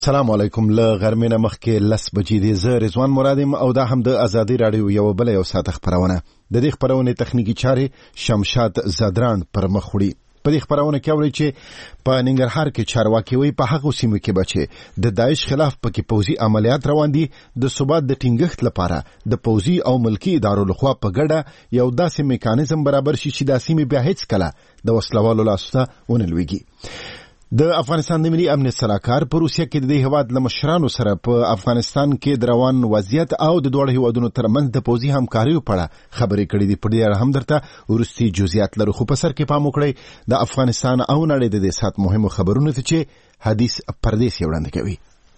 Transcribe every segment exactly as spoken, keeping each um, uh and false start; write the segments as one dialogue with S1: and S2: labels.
S1: السلام علیکم. له غرمې نه مخکې لس بجې دي. زه رضوان مرادم او دا هم د ازادي راډیو یو بل یو ساعت خبرونه. د دې خبرونې تخنیکی چارې شمشاد زادران پر مخ وړي. په دې خبرونه کې اوري چې په ننګرهار کې چارواکي وي په هغه سیمو کې بچي د داعش خلاف پکې پوځي عملیات روان دي. د ثبات د ټینګښت لپاره د پوځي او ملکی ادارو لخوا په ګډه یو داسې میکانیزم برابر شي چې د سیمې بیا هیڅ کله د وسلوالو لاسته ونلويږي. د افغانستان د ملي امنیت سلاکار په روسیه کې د دې هیواد له مشرانو سره په افغانستان کې د روان وضعیت او د دوه هیوادونو ترمنځ د پوځي همکاریو په اړه خبرې کړې دي. په دې اړه هم درته ورستي جزئیات لرو، خو په سر کې پام وکړئ د افغانستان او نړۍ د دې سات مهمو خبرونو ته چې حدیث پردیس وړاندې کوي.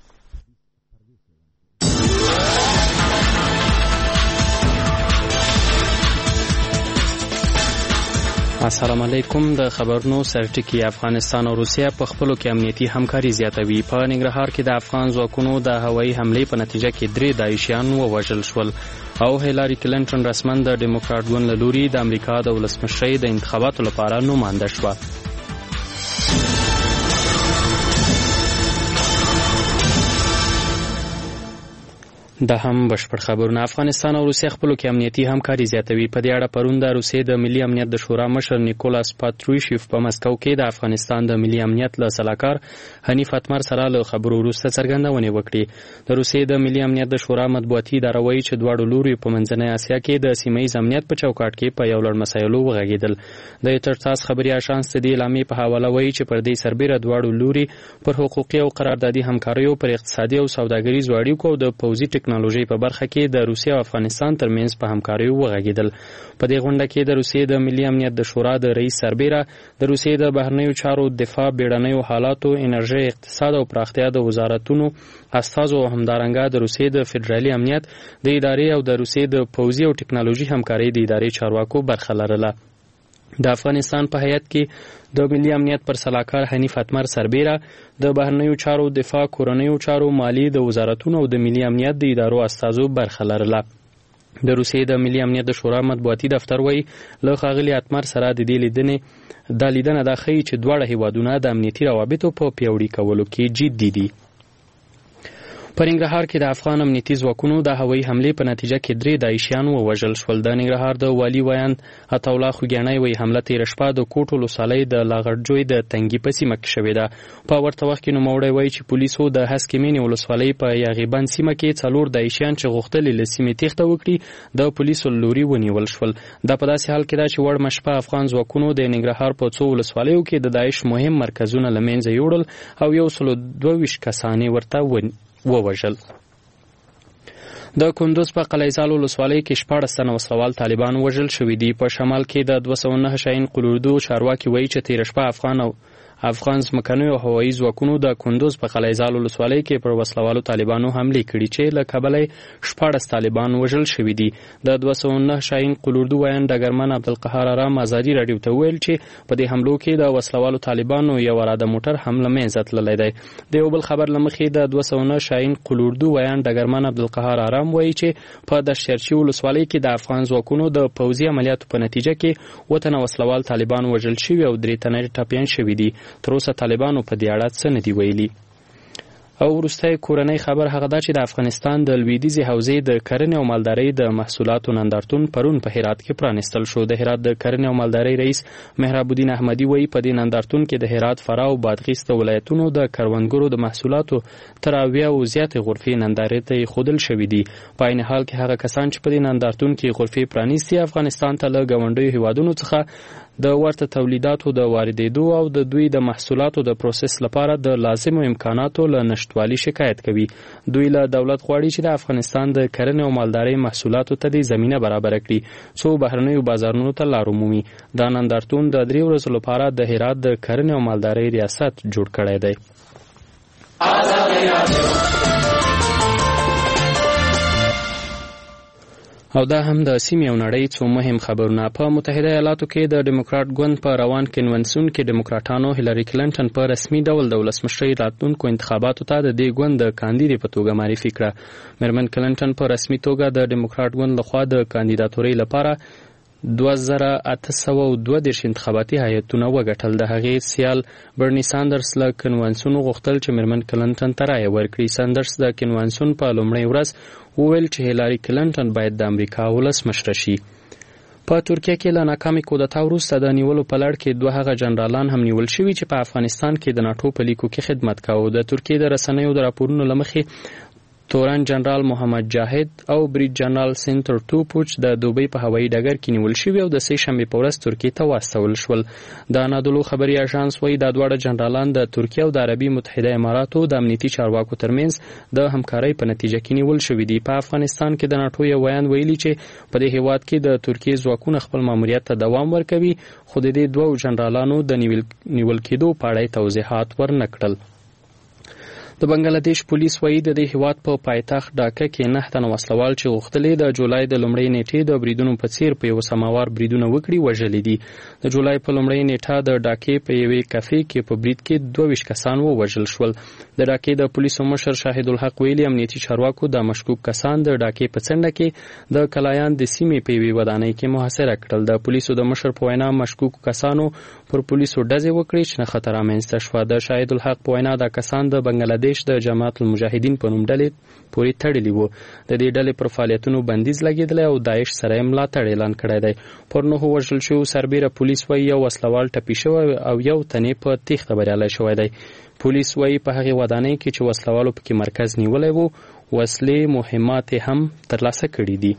S2: السلام علیکم. د خبرونو سرټکی افغانستان او روسیه په خپلو کې امنیتي همکاري زیاتوي. په ننګرهار کې د افغان ځواکونو د هوایي حملې په نتیجه کې درې داعشیان ووژل شول او هیلاري کلینټن رسما د ډیموکراټ ګوند له لوري د امریکا د ولسمشرۍ د انتخاباتو لپاره نومانده شوه. دا هم بشپړ خبرونه. افغانستان او روسیه خپلو کې امنیتي همکاري زیاتوي. په دې اړه پرون د روسیې د ملي امنیت د شورا مشر نیکولاس پاتروشیف په مسکو کې د افغانستان د ملي امنیت له سلاکار حنیف اتمر سره له خبرو وروسته څرګندونې وکړې. د روسیې د ملي امنیت د شورا مطبوعاتي اداره وایي چې دواړو لوري په منځنۍ اسیا کې د سیمه‌ییز امنیت په چوکاټ کې په یو لړ مسایلو وغږېدل. د ایترتاس خبري اژانس د دې اعلامیې په حواله وایي چې پر دې سربېره دواړو لوري پر حقوقي او قراردادي همکاریو، پر اقتصادي او سوداګریزو اړیکو او د پوځي ټکنالوژي په برخه کې د روسیه او افغانستان ترمنځ په همکاریو وغږېدل. په دې غونډه کې د روسیې د ملي امنیت د شورا د رئیس سربېره، د روسیې د بهرنیو چارو، دفاع، بیړنیو حالاتو، انرژي، اقتصاد او پراختیا د وزارتونو استازو او همدارنګه د روسیې د فدرالي امنیت د ادارې او د روسیې د پوځي او ټکنالوژي همکاري د ادارې چارواکو برخه لرله. د افغانستان په هیئت کې د ملي امنیت پر سلاکار حنیف اتمر سربېره، د بهرنیو چارو، دفاع، کورنیو چارو، مالی، د وزارتونو او د ملي امنیت د ادارو استازو برخه لرله. د روسیې د ملي امنیت د شورا مطبوعاتي دفتر وایي له ښاغلي اتمر سره د دې لیدنې دا لیدنه دا ښیي چې دواړه هیوادونه د امنیتي روابطو په پیاوړي کولو کې جدي دي. په ننګرهار کې د افغان امنیتي ځواکونو د هوایي حملې په نتیجه کې درې داعشیان ووژل شول. د ننګرهار د والي ویاند عطاالله خوږیاڼی وایي حمله تېره شپه د کوټ ولسوالۍ د لاغرجوی د تنګي په سیمه کې شوې ده. په ورته وخت کې نوموړی وایي چې پولیسو د هسکې مینې ولسوالۍ په یاغیبند سیمه کې څلور داعشیان چې غوښتل له سیمې تېښته وکړي د پولیسو له لوري ونیول شول. دا په داسې حال کې ده چې وړمه شپه افغان ځواکونو د ننګرهار په څو ولسوالیو کې د داعش مهم مرکزونه له منځه یوړل او یو سل دوه ویشت کسان یې ورته ووژل. د کندوز په قلعه‌زال ولسوالۍ کې شپاړس تنه وسلوال طالبان وژل شوي دي. په شمال کې د دوه سوه نهه شاهین قلوردو چارواکي وایي چې تېره شپه افغان او افغان ځمکنیو هوایي ځواکونو د کندوز په قلعه‌زال ولسوالۍ کې پر وسلوالو طالبانو حملې کړي چې له کبله شپاړس طالبان وژل شوي دي. د دوه سوه نهه شاهین قلوردو ویاند ډګرمن عبدالقهار ارام ازادي راډیو ته وویل چې په دې حملو کې د وسلوالو طالبانو یو اراده موټر هم له منځه تللی دی. د یو بل خبر له مخې د دوه سوه نهه شاهین قلوردو ویاند ډګرمن عبدالقهار ارام وایي چې په دشتچرچي ولسوالۍ کې د افغان ځواکونو د پوځي عملیاتو په نتیجه کې اووه تنه وسلوال طالبان وژل شوي او درې تنه ټپیان شوي دي. تر اوسه طالبانو په دې اړه څه نه دي ویلي. او وروستی کورنۍ خبر هغه ده چې د افغانستان د لویدیځې حوزې د کرنې او مالدارۍ د محصولاتو نندارتون پرون په هرات کې پرانیستل شو. د هرات د کرنې او مالدارۍ رئیس مهراب الدین احمدي وایي په دې نندارتون کې د هرات، فراه او بادغیس د ولایتونو د کروندګرو د محصولاتو تر اویا او زیاتې غرفې نندارې ته ایښودل شوي دي. په عین حال کې هغه کسان چې په دې نندارتون کې غرفې پرانیستي افغانستان ته له ګاونډیو هیوادونو څخه د ورته تولیداتو د واردېدو او د دوی د محصولاتو د پروسس لپاره د لازمو امکاناتو له نشتوالي شکایت کوي. دوی له دولت غواړي چې د افغانستان د کرنې او مالدارۍ محصولاتو ته د زمینه برابر کړي څو بهرنیو بازارونو ته لار ومومي. دا نندارتون د درې ورځو لپاره د هرات د کرنې او مالدارۍ ریاست جوړ کړی دی. او دا هم د سیمې او نړۍ څو مهم خبرونه. په متحده ایالاتو کې د ډیموکراټ ګوند په روان کنونسیون کې ډیموکراټانو هیلاري کلینټن په رسمي ډول د ولسمشرۍ راتلونکو انتخاباتو ته د دې ګوند د کاندیدې په توګه معرفي کړه. میرمن کلینټن په رسمي توګه د ډیموکراټ ګوند لخوا د کاندیداتورۍ لپاره دوه زره اته سوه او دوه دېرش انتخاباتي هیئتونه وګټل. د هغې سیال برني ساندرز له کنوانسیون غوښتل چې میرمن کلنټن ته رایه ورکړي. ساندرز د کنوانسیون په لومړۍ ورځ وویل چې هیلاري کلنټن باید د امریکا ولسمشره شي. په ترکیه کې له ناکامې کودتا وروسته د نیولو په لړ کې دوه هغه جنرالان هم نیول شوي چې په افغانستان کې د ناټو په لیکو کې خدمت کاوه. د ترکیې د رسنیو د راپورونو له مخې تورن جنرال محمد جاهد او بریډ جنرال سینتر توپوچ د دوبۍ په هوایي ډګر کې نیول شوي او د سې شنبې په ورځ ترکیې ته واستول شول. د انادولو خبري اژانس وایي دا دواړه جنرالان د ترکیې او د عربي متحده اماراتو د امنیتي چارواکو ترمنځ د همکارۍ په نتیجه کې نیول شوي دي. په افغانستان کې د ناټو یو ویان ویلي چې په دې هیواد کې د ترکیې ځواکونه خپل ماموریت ته دوام ورکوي، خو د دې دوو جنرالانو د نیول کېدو په اړه توضیحات ورنه کړل. د بنگلاديش پولیس وایي د دې هیواد په پایتخت ډاکا کې نه تنه وسلوال چې غوښتلې د جولای د لومړۍ نیټې د بریدونو په څیر په یو سماوار بریدونه وکړي وژلې دي. د جولای په لومړۍ نیټه د ډاکې په یوې کافي کې په برید کې دوه ویشت کسان ووژل شول. د ډاکې د پولیسو مشر شاهد الحق ویلي امنیتي چارواکو د مشکوک کسان د ډاکې په څنډه کې د کلایان د سیمې په یوې ودانۍ کې محاصره کړل. د پولیسو د مشر په وینا مشکوک کسانو پر پولیسو ډزې وکړې چې نه خطر رامنځته شوه. د شاهد الحق په وینا دا کسان د بنگلاديش د جماعت المجاهدین په نوم ډلې پورې تړلي وو. د دې ډلې پر فعالیتونو بندیز لګېدلی او داعش سره یې ملاتړ اعلان کړی دی. پر نهو وژل شوو سربیره پولیس وایي یو وسلوال ټپي شوی او یو تنې په تېښته بریالی شوی دی. پولیس وایي په هغې ودانۍ کې چې وسلوالو پکې مرکز نیولی وو وسلې مهمات هم ترلاسه کړي دي.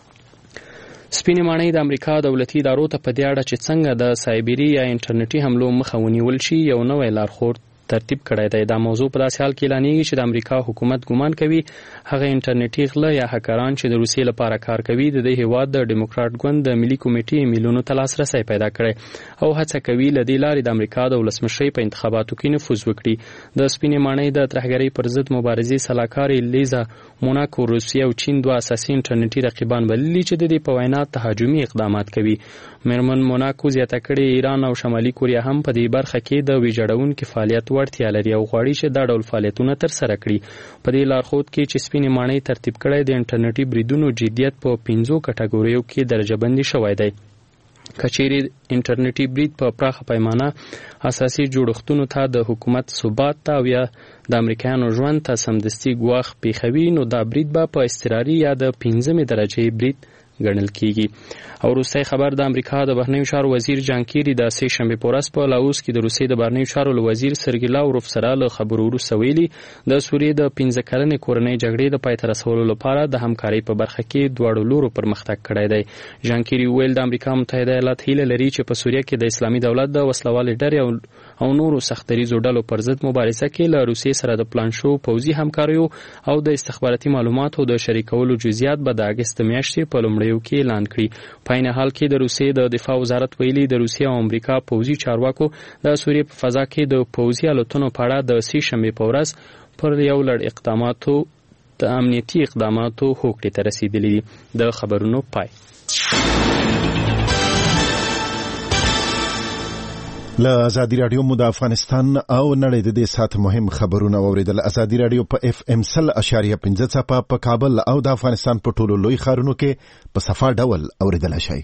S2: سپینې ماڼۍ د امریکا دولتي ادارو ته په دې اړه چې څنګه د سایبري یا انټرنیټي حملو مخه ونیول شي یو نوی لارښود ترتیب کړی دی. دا موضوع په داسې حال کې اعلانېږي چې د امریکا حکومت ګمان کوي هغه انټرنیټي غله یا هکران چې د روسیې لپاره کار کوي د دې هیواد د ډیموکرات ګوند د ملي کمیټې ایمیلونو ته لاسرسی پیدا کړی او هڅه کوي له دې لارې د امریکا د ولسمشرۍ په انتخاباتو کې نفوذ وکړي. د سپینې ماڼۍ د ترهګرۍ پر ضد مبارزې سلاکارې لیزا موناکو روسیه او چین دوه اساسي انټرنیټي رقیبان بللي چې د دې په وینا تهاجمي اقدامات کوي. میرمن موناکو زیاته کړې ایران او شمالي کوریا هم په دې برخه کې د ویجاړونکي فعالیت وړتیا لري او غواړي چې دا ډول فعالیتونه ترسره کړي. په دې لارښود کې چې سپینې ماڼۍ ترتیب کړی د انټرنیټي بریدونو جدیت په پنځو کټګوریو کې درجه بندي شوی دی. کچېرې انټرنیټي برید په پراخه پیمانه اساسي جوړښتونو ته د حکومت ثبات ته او یا د امریکایانو ژوند ته سمدستي ګواښ پیښوي نو دا برید به په اضطراري یا د پنځمې درجې برید ګڼل کیږي. او روسي خبر د امریکا د بهرنیو چارو وزیر جان کیری د سې شنبې په ورځ په لاوس کې د روسي د بهرنیو چارو وزیر سرګی لاوروف سره له خبرو وروسته ویلي د سوریې د پنځه کلنې کورنۍ جګړې د پای ته رسولو لپاره د همکارۍ په برخه کې دواړو لورو پرمختګ کړی دی. جان کیری ویل د امریکا متحده ایالات هیله لري چې په سوریه کې د اسلامي دولت د وسلوالې ډلې او نورو سختریزو ډلو پر ضد مبارزه کې له روسیې سره د پلان شو پوځي همکاریو او د استخباراتي معلوماتو د شریکولو جزئیات به د اګست میاشتې په لومړیو کې اعلان کړي. په عین حال کې د روسیې د دفاع وزارت ویلي د روسیې او امریکا پوځي چارواکو د سوریې په فضا کې د پوځي الوتنو په اړه د سې شنبې په ورځ پر یو لړ اقداماتو د امنیتي اقداماتو هوکړې ته رسیدلي دي. د خبرونو پای.
S1: له ازادي رادیو مو د افغانستان او نړۍ د دې سات مهم خبرونه اوریدل. ازادي رادیو په اف ام سل اشاریه پنځه څپه په کابل او د افغانستان په ټولو لوی ښارونو کې په صفا ډول اوریدل شي.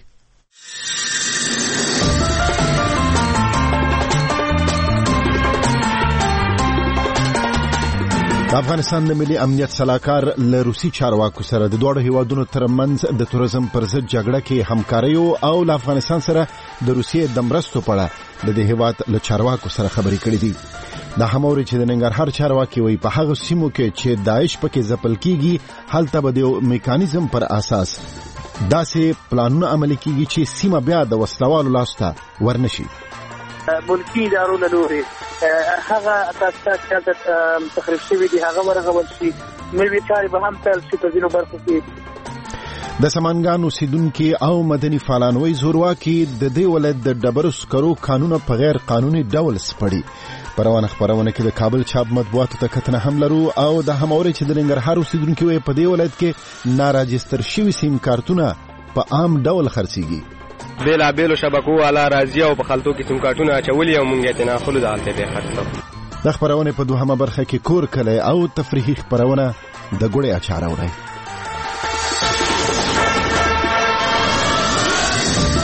S1: د افغانستان د ملي امنیت سلاکار له روسي چارواکو سره د دوه هیوادونو ترمنځ د تورزم پر ضد جګړه کې همکاري او له افغانستان سره د روسیې د مرستو په اړه د دې هیواد له چارواکو سره خبرې کړې دي. دا هموري چې د ننګرهار چارواکي وي په هغه سیمو کې چې داعش پکې ځپل کیږي هلته به د میکانیزم پر اساس داسې پلانونه عملي کیږي چې سیمه بیا د وسلوالو لاسته ورنشي.
S3: ملکی ادارو له لوري هغه اساسات چې تخریب شوي دي هغه ورغول شي. نوې چارې به هم پیل شي په ځینو برخو کې.
S1: د سمنګان اوسیدونکي او مدني فعالان وایي زورواکي د دې ولایت د ډبرو سکرو قانونه په غیر قانوني ډول سپړي. په روانه خبرونه کې د کابل چاپ مطبوعاتو ته کتنه هم لرو او د هموري چې د ننګرهار اوسیدونکي وایي په دې ولایت کې ناراجستر شوي سیم کارتونه په عام ډول خرڅيږي.
S4: بیلا بیلو شبکو والا راځي او په خلطو کې سیم کارتونه اچولي او مونږ ته نه خلود حالت به خرڅو.
S1: د خبرونه په دوهمه برخه کې کور کله او تفریحي خبرونه د ګوړې اچار اوري.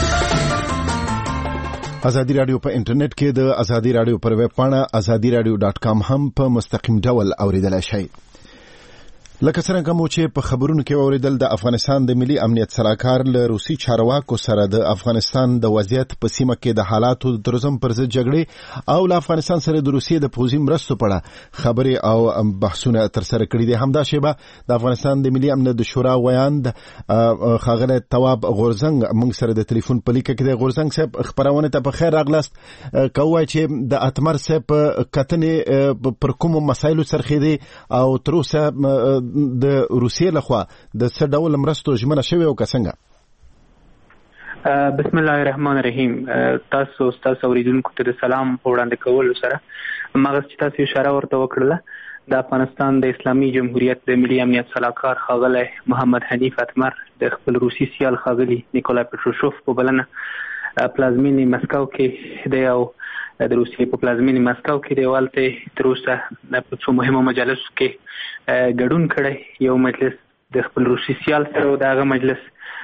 S1: ازادي رادیو په انټرنیټ کې د ازادي رادیو پر ویب پاڼه ازادي رادیو ډاټ کام هم په مستقیم ډول اوریدلای شئ. لکه څنګه مو چې په خبرونو کې اوریدل د افغانستان د ملي امنیت سلاکار له روسي چارواکو سره د افغانستان د وضعیت په سیمه کې د حالاتو د ترزم پر ضد جګړې او له افغانستان سره د روسیې د پوځي مرستو په اړه خبرې او بحثونه تر سره کړي دي. همدا شیبه د افغانستان د ملي امنیت د شورا ویاند خاغله تواب غورزنګ موږ سره د ټلیفون په لیکه کې د غورزنګ صاحب خبرونه ته په خیر راغلاست. کوي چې د اتمر صاحب کتنې پر کوم مسایلو سرخې دي او تر اوسه د روسیې لخوا د څه ډول مرستو ژمنه شوې او څنګه؟
S5: بسم الله الرحمن الرحیم. تاسو تاسو اوریدونکو ته سلام وړاندې کول سره مغز چې تاسو اشاره ورته وکړه د افغانستان د اسلامي جمهوریت د ملي امنیت سلاکار خاغله محمد حنیف اتمر د خپل روسي سیال خاغلی نیکولای پټروشوف په بلنه پلازمینی مسکو کې د یو د روسیې په پلازمینی مسکو کې د والته تر اوسه په څو مهمو مجالسو کې ګډون کړی. یو مجلس د خپل روسي سیال سره دغه مجلس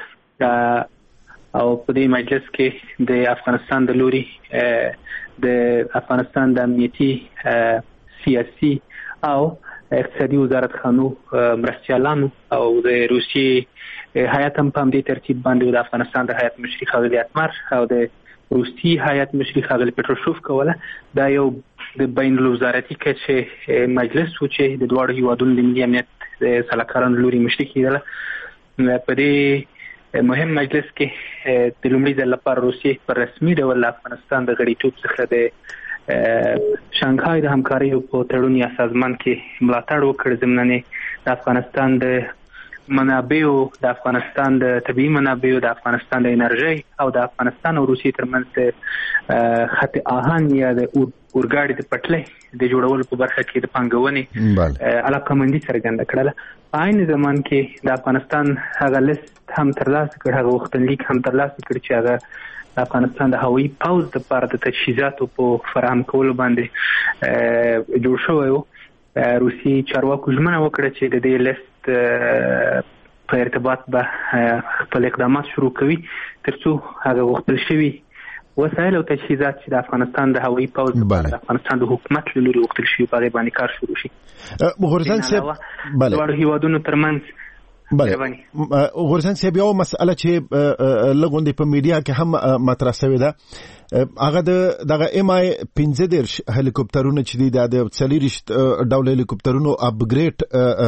S5: او په دې مجلس کې د افغانستان د لوري د افغانستان د امنیتي سیاسي او اقتصادي وزارت خانو مرستیالانو او د روسي هیئت هم په دې ترتیب باندې د افغانستان د هیئت مشري خاغلی اتمر او د روسي هیئت مشري خاغلی پټروشوف کوله. دا یو د بین الوزارتي کچې مجلس و چې د دواړو هیوادونو د ملي امنیت سلاکارانو لوري مشري کېدله. په دې مهم مجلس کې د لومړي ځل لپاره روسیې په رسمي ډول افغانستان د غړیتوب څخه د شانګهای د همکاریو په تړون یا سازمان کې ملاتړ وکړ. ضمناً د افغانستان د منابعو د افغانستان د طبيعي منابعو د افغانستان د انرژي او د افغانستان او روسیې ترمنځ خط آهن یا د اورګاډي د پټلۍ د جوړولو په برخه کې د پانګونې علاقمندي څرګنده کړله. په عین زمان کې د افغانستان هغه لیست هم ترلاسه کړ، هغه وختنلیک هم ترلاسه کړ چې هغه د افغانستان د هوایي پوځ لپاره د تجهیزاتو په فراهم کولو باندې جوړ شوی و. روسي چارواکو ژمنه وکړه چې د دې لیست په ارتباط به خپل اقدامات شروع کوي ترڅو هغه غوښتل شوي وسایل او تجهیزات چې د افغانستان د هوایي پوځ لپاره د افغانستان د حکومت له لوري غوښتل شوي په هغې باندې کار شروع شي.
S1: غورزنګ صاحب بله
S5: دواړو هیوادونو ترمنځ
S1: بله غورزنګ صاحب یو مسأله چې لږ په میډیا کې هم مطرح شوې ده هغه د دغه ام آی پنځه دېرش هلیکوپټرونه چې دي د څلېرویشت ډول هلیکوپټرونو اپګریډ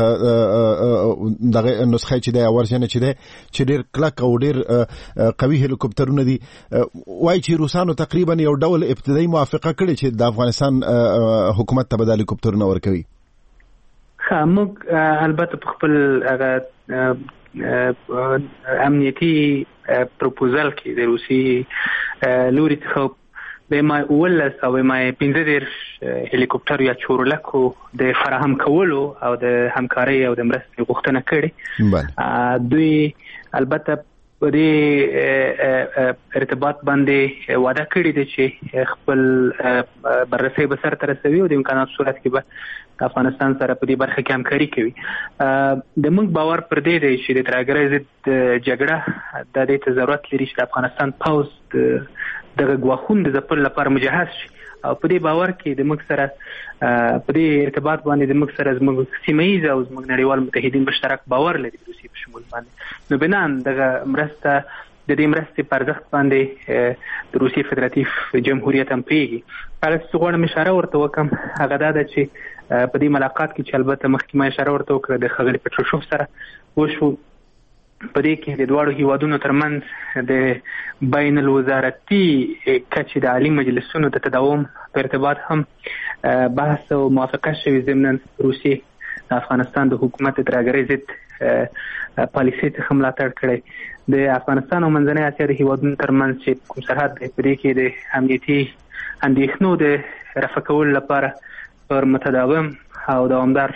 S1: دغه نسخه چې دی ورژن چې دی چې ډېر کلک او ډېر قوي هلیکوپټرونه دي. وایي چې روسانو تقریبا یو ډول ابتدایي موافقه کړې چې د افغانستان حکومت ته به د هلیکوپټرونه ورکوي.
S5: موږ البته په خپل امنیتي پروپوزل کې د روسي لوري څخه د ما اولس او ما پنځه دېرش هلیکوپټر یا چورلکو د فراهم کولو او د همکارۍ او د مرستې غوښتنه کړې. دوی البته په دې ارتباط باندې وعده کړې ده چې خپل بررسي به سرته رسوي او د امکاناتو صورت کې به افغانستان سره په دې برخه کې همکاري کوي. د موږ باور پر دې دی چې د ترهګرۍ ضد جګړه د دې ته ضرورت لري چې د افغانستان پوځ دغه ګواښونو د ځپلو لپاره مجهز شي او په دې باور کې د موږ سره په دې ارتباط باندې د موږ سره زموږ سیمه ییز او زموږ نړیوال متحدین مشترک باور لري د روسیې په شمول باندې. نو بنان دغه مرسته د دې مرستې په ارزښت باندې د روسیې فدراتیف جمهوریت هم پوهېږي. هغه څه غواړم اشاره ورته وکړم هغه دا ده چې په دې ملاقات کې چې البته مخکې ما اشاره ورته وکړه د ښاغلي پټروشوف سره وشو په دې کې د دواړو هیوادونو ترمنځ د بین الوزارتي کچې د عالي مجلسونو د تداوم په ارتباط هم بحث او موافقه شوې. ضمناً روسیې د افغانستان د حکومت د ترهګرۍ ضد پالیسۍ څخه ملاتړ کړی. د افغانستان او منځنۍ اسیا د هیوادونو ترمنځ چې کوم سرحد دی په دې کې د امنیتي اندېښنو د رفع کولو لپاره پر متداوم او دوامدار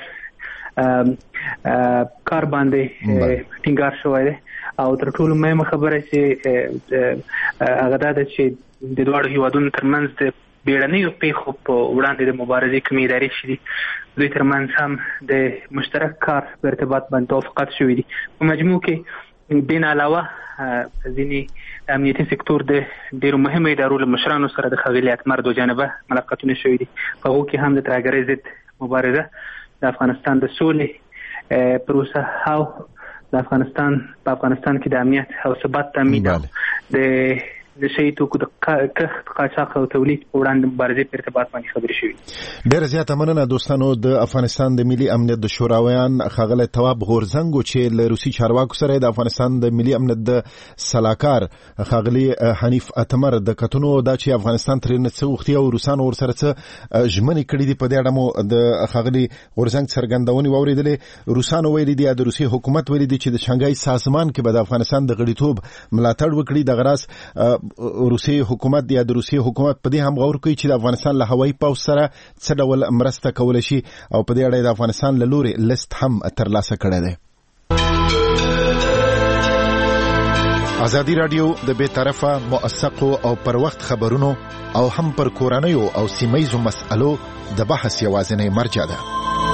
S5: کار باندې ټینګار شوی دی او تر ټولو مهمه خبره چې هغه دا ده چې د دواړو هیوادونو ترمنځ د بیړنیو پیښو په وړاندې د مبارزې کومې ادارې چې دي دوی ترمنځ هم د مشترک کار په ارتباط باندې توافقات شوي دي. په مجموع کې بین علاوه ځینې امنیتي سکتور د ډېرو مهمو ادارو له مشرانو سره د ښاغلي اتمر دو جانبه ملاقاتونه شوي دي. په هغو کې هم د ترهګرۍ ضد مبارزه، د افغانستان د سولې پروسه او د افغانستان په افغانستان کې د امنیت او ثبات تامین د د شی توکو د کښت قاچاق او تولید په وړاندې مبارزې په ارتباط باندې خبرې شوې.
S1: ډېره زیاته مننه دوستانو. د افغانستان د ملي امنیت د شوراویان ښاغلی تواب غورځنګ چې له روسي چارواکو سره د افغانستان د ملي امنیت د سلاکار ښاغلي حنیف اتمر د کتنو دا چې افغانستان ترې څه وختي او روسانو ورسره څه ژمنې کړي دي، په دې اړه مو د ښاغلي غورځنګ څرګندونې واورېدلې. روسانو ویلي دي، د روسي حکومت ویلي دي چې د شانګهای سازمان کې به د افغانستان د غړیتوب ملاتړ وکړي. دغه راز روسي حکومت یا د روسي حکومت په دې هم غور کوي چې د افغانستان له هوایي پوځ سره څه ډول مرسته کولی شي او په دې اړه د افغانستان له لوري لیست هم ترلاسه کړی دی. ازادي راډیو د بې طرفه، موثقو او پر وخت خبرونو او هم پر کورنیو او سیمهیزو مسألو د بحث یوازینۍ مرجع ده.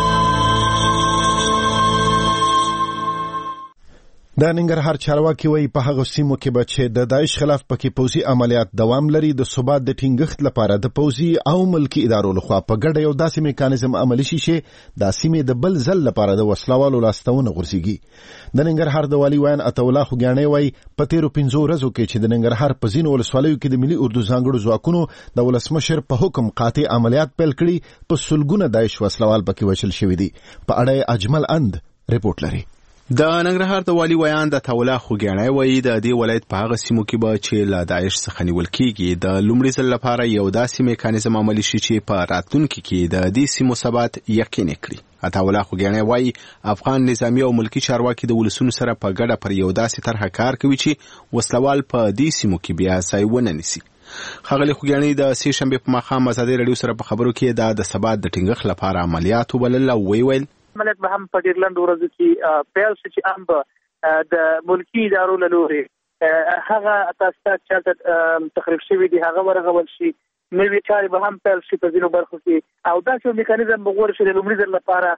S1: د ننګرهار چارواکي وایي په هغو سیمو کې به چې د داعش خلاف پکې پوځي عملیات دوام لري، د ثبات د ټینګښت لپاره د پوځي او ملکي ادارو لخوا په ګډه یو داسې میکانیزم عملي شي چې د سیمې د بل ځل لپاره د وسلوالو لاستهونه غورځېږي. د ننګرهار د والي ویان عطاالله خوږیاڼی وایي په تېرو پنځو ورځو کې چې د ننګرهار په ځینو ولسوالیو کې د ملي اردو ځانګړو ځواکونو د ولسمشر په حکم قاطع عملیات پیل کړي، په سلګونه داعش وسلوال پکې وژل شوي دي. په اړه اجمل اند رپورټ لري.
S6: د ننګرهار د والي ویان د عطاالله خوږیاڼی وایي د دې ولایت په هغه سیمو کې به چې له داعش څخه نیول کېږي د لومړي ځل لپاره یو داسې میکانیزم عملي شي چې په راتلونکي کې د دې سیمو ثبات یقیني کړي. عطاالله خوږیاڼی وایي افغان نظامي او ملکي چارواکي د ولسونو سره په ګډه پر یو داسې طرحه کار کوي چې وسلوال په دې سیمو کې بیا ځای ونه نیسي. ښاغلي خوږیاڼي د سې شنبې په ماښام ازادي راډیو سره په خبرو کې دا د ثبات د ټینګښت لپاره عملیات وبلل او ویل
S3: عملیات به هم په ډېر لنډو ورځو کې پیل شي چې هم به د ملکي ادارو له لورې هغه اساسات چې تخریب شوي دي هغه ورغول شي، نوې چارې به هم پیل شي په ځینو برخو کې، او داسې یو میکانیزم به غوره شي د لومړي ځل لپاره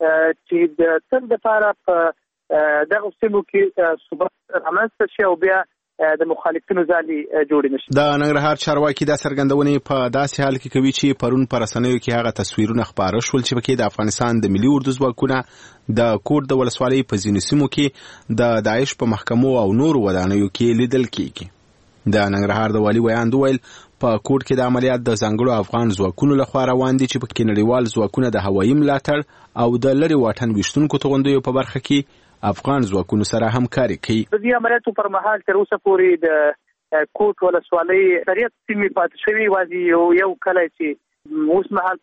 S3: چې د تل دپاره په دغو سیمو کې ثبات رامنځته شي او بیا د مخالفینو ځالې جوړې نشي.
S6: د ننګرهار چارواکي دا څرګندونې په داسې حال کې کوي چې پرون په رسنیو کې هغه تصویرونه خپاره شول چې پکې د افغانستان د ملي اردو ځواکونه د کوټ د ولسوالۍ په ځینو سیمو کې د داعش په محکمو او نورو ودانیو کې لیدل کېږي. د ننګرهار د والي ویان ویل په کوټ کې د عملیات د ځانګړو افغان ځواکونو لخوا روان دي چې پکې نړیوال ځواکونه د هوایي ملاتړ او د لرې واټن ویشتونکو توغندیو په برخه کې افغان ځواکونو سره همکاري کوي.
S3: د دې عملیاتو پر مهال تر اوسه پورې د کوټ ولسوالۍ اکثریت سیمې پاتې شوي، یوازې یو یو کلی چې اوس مهال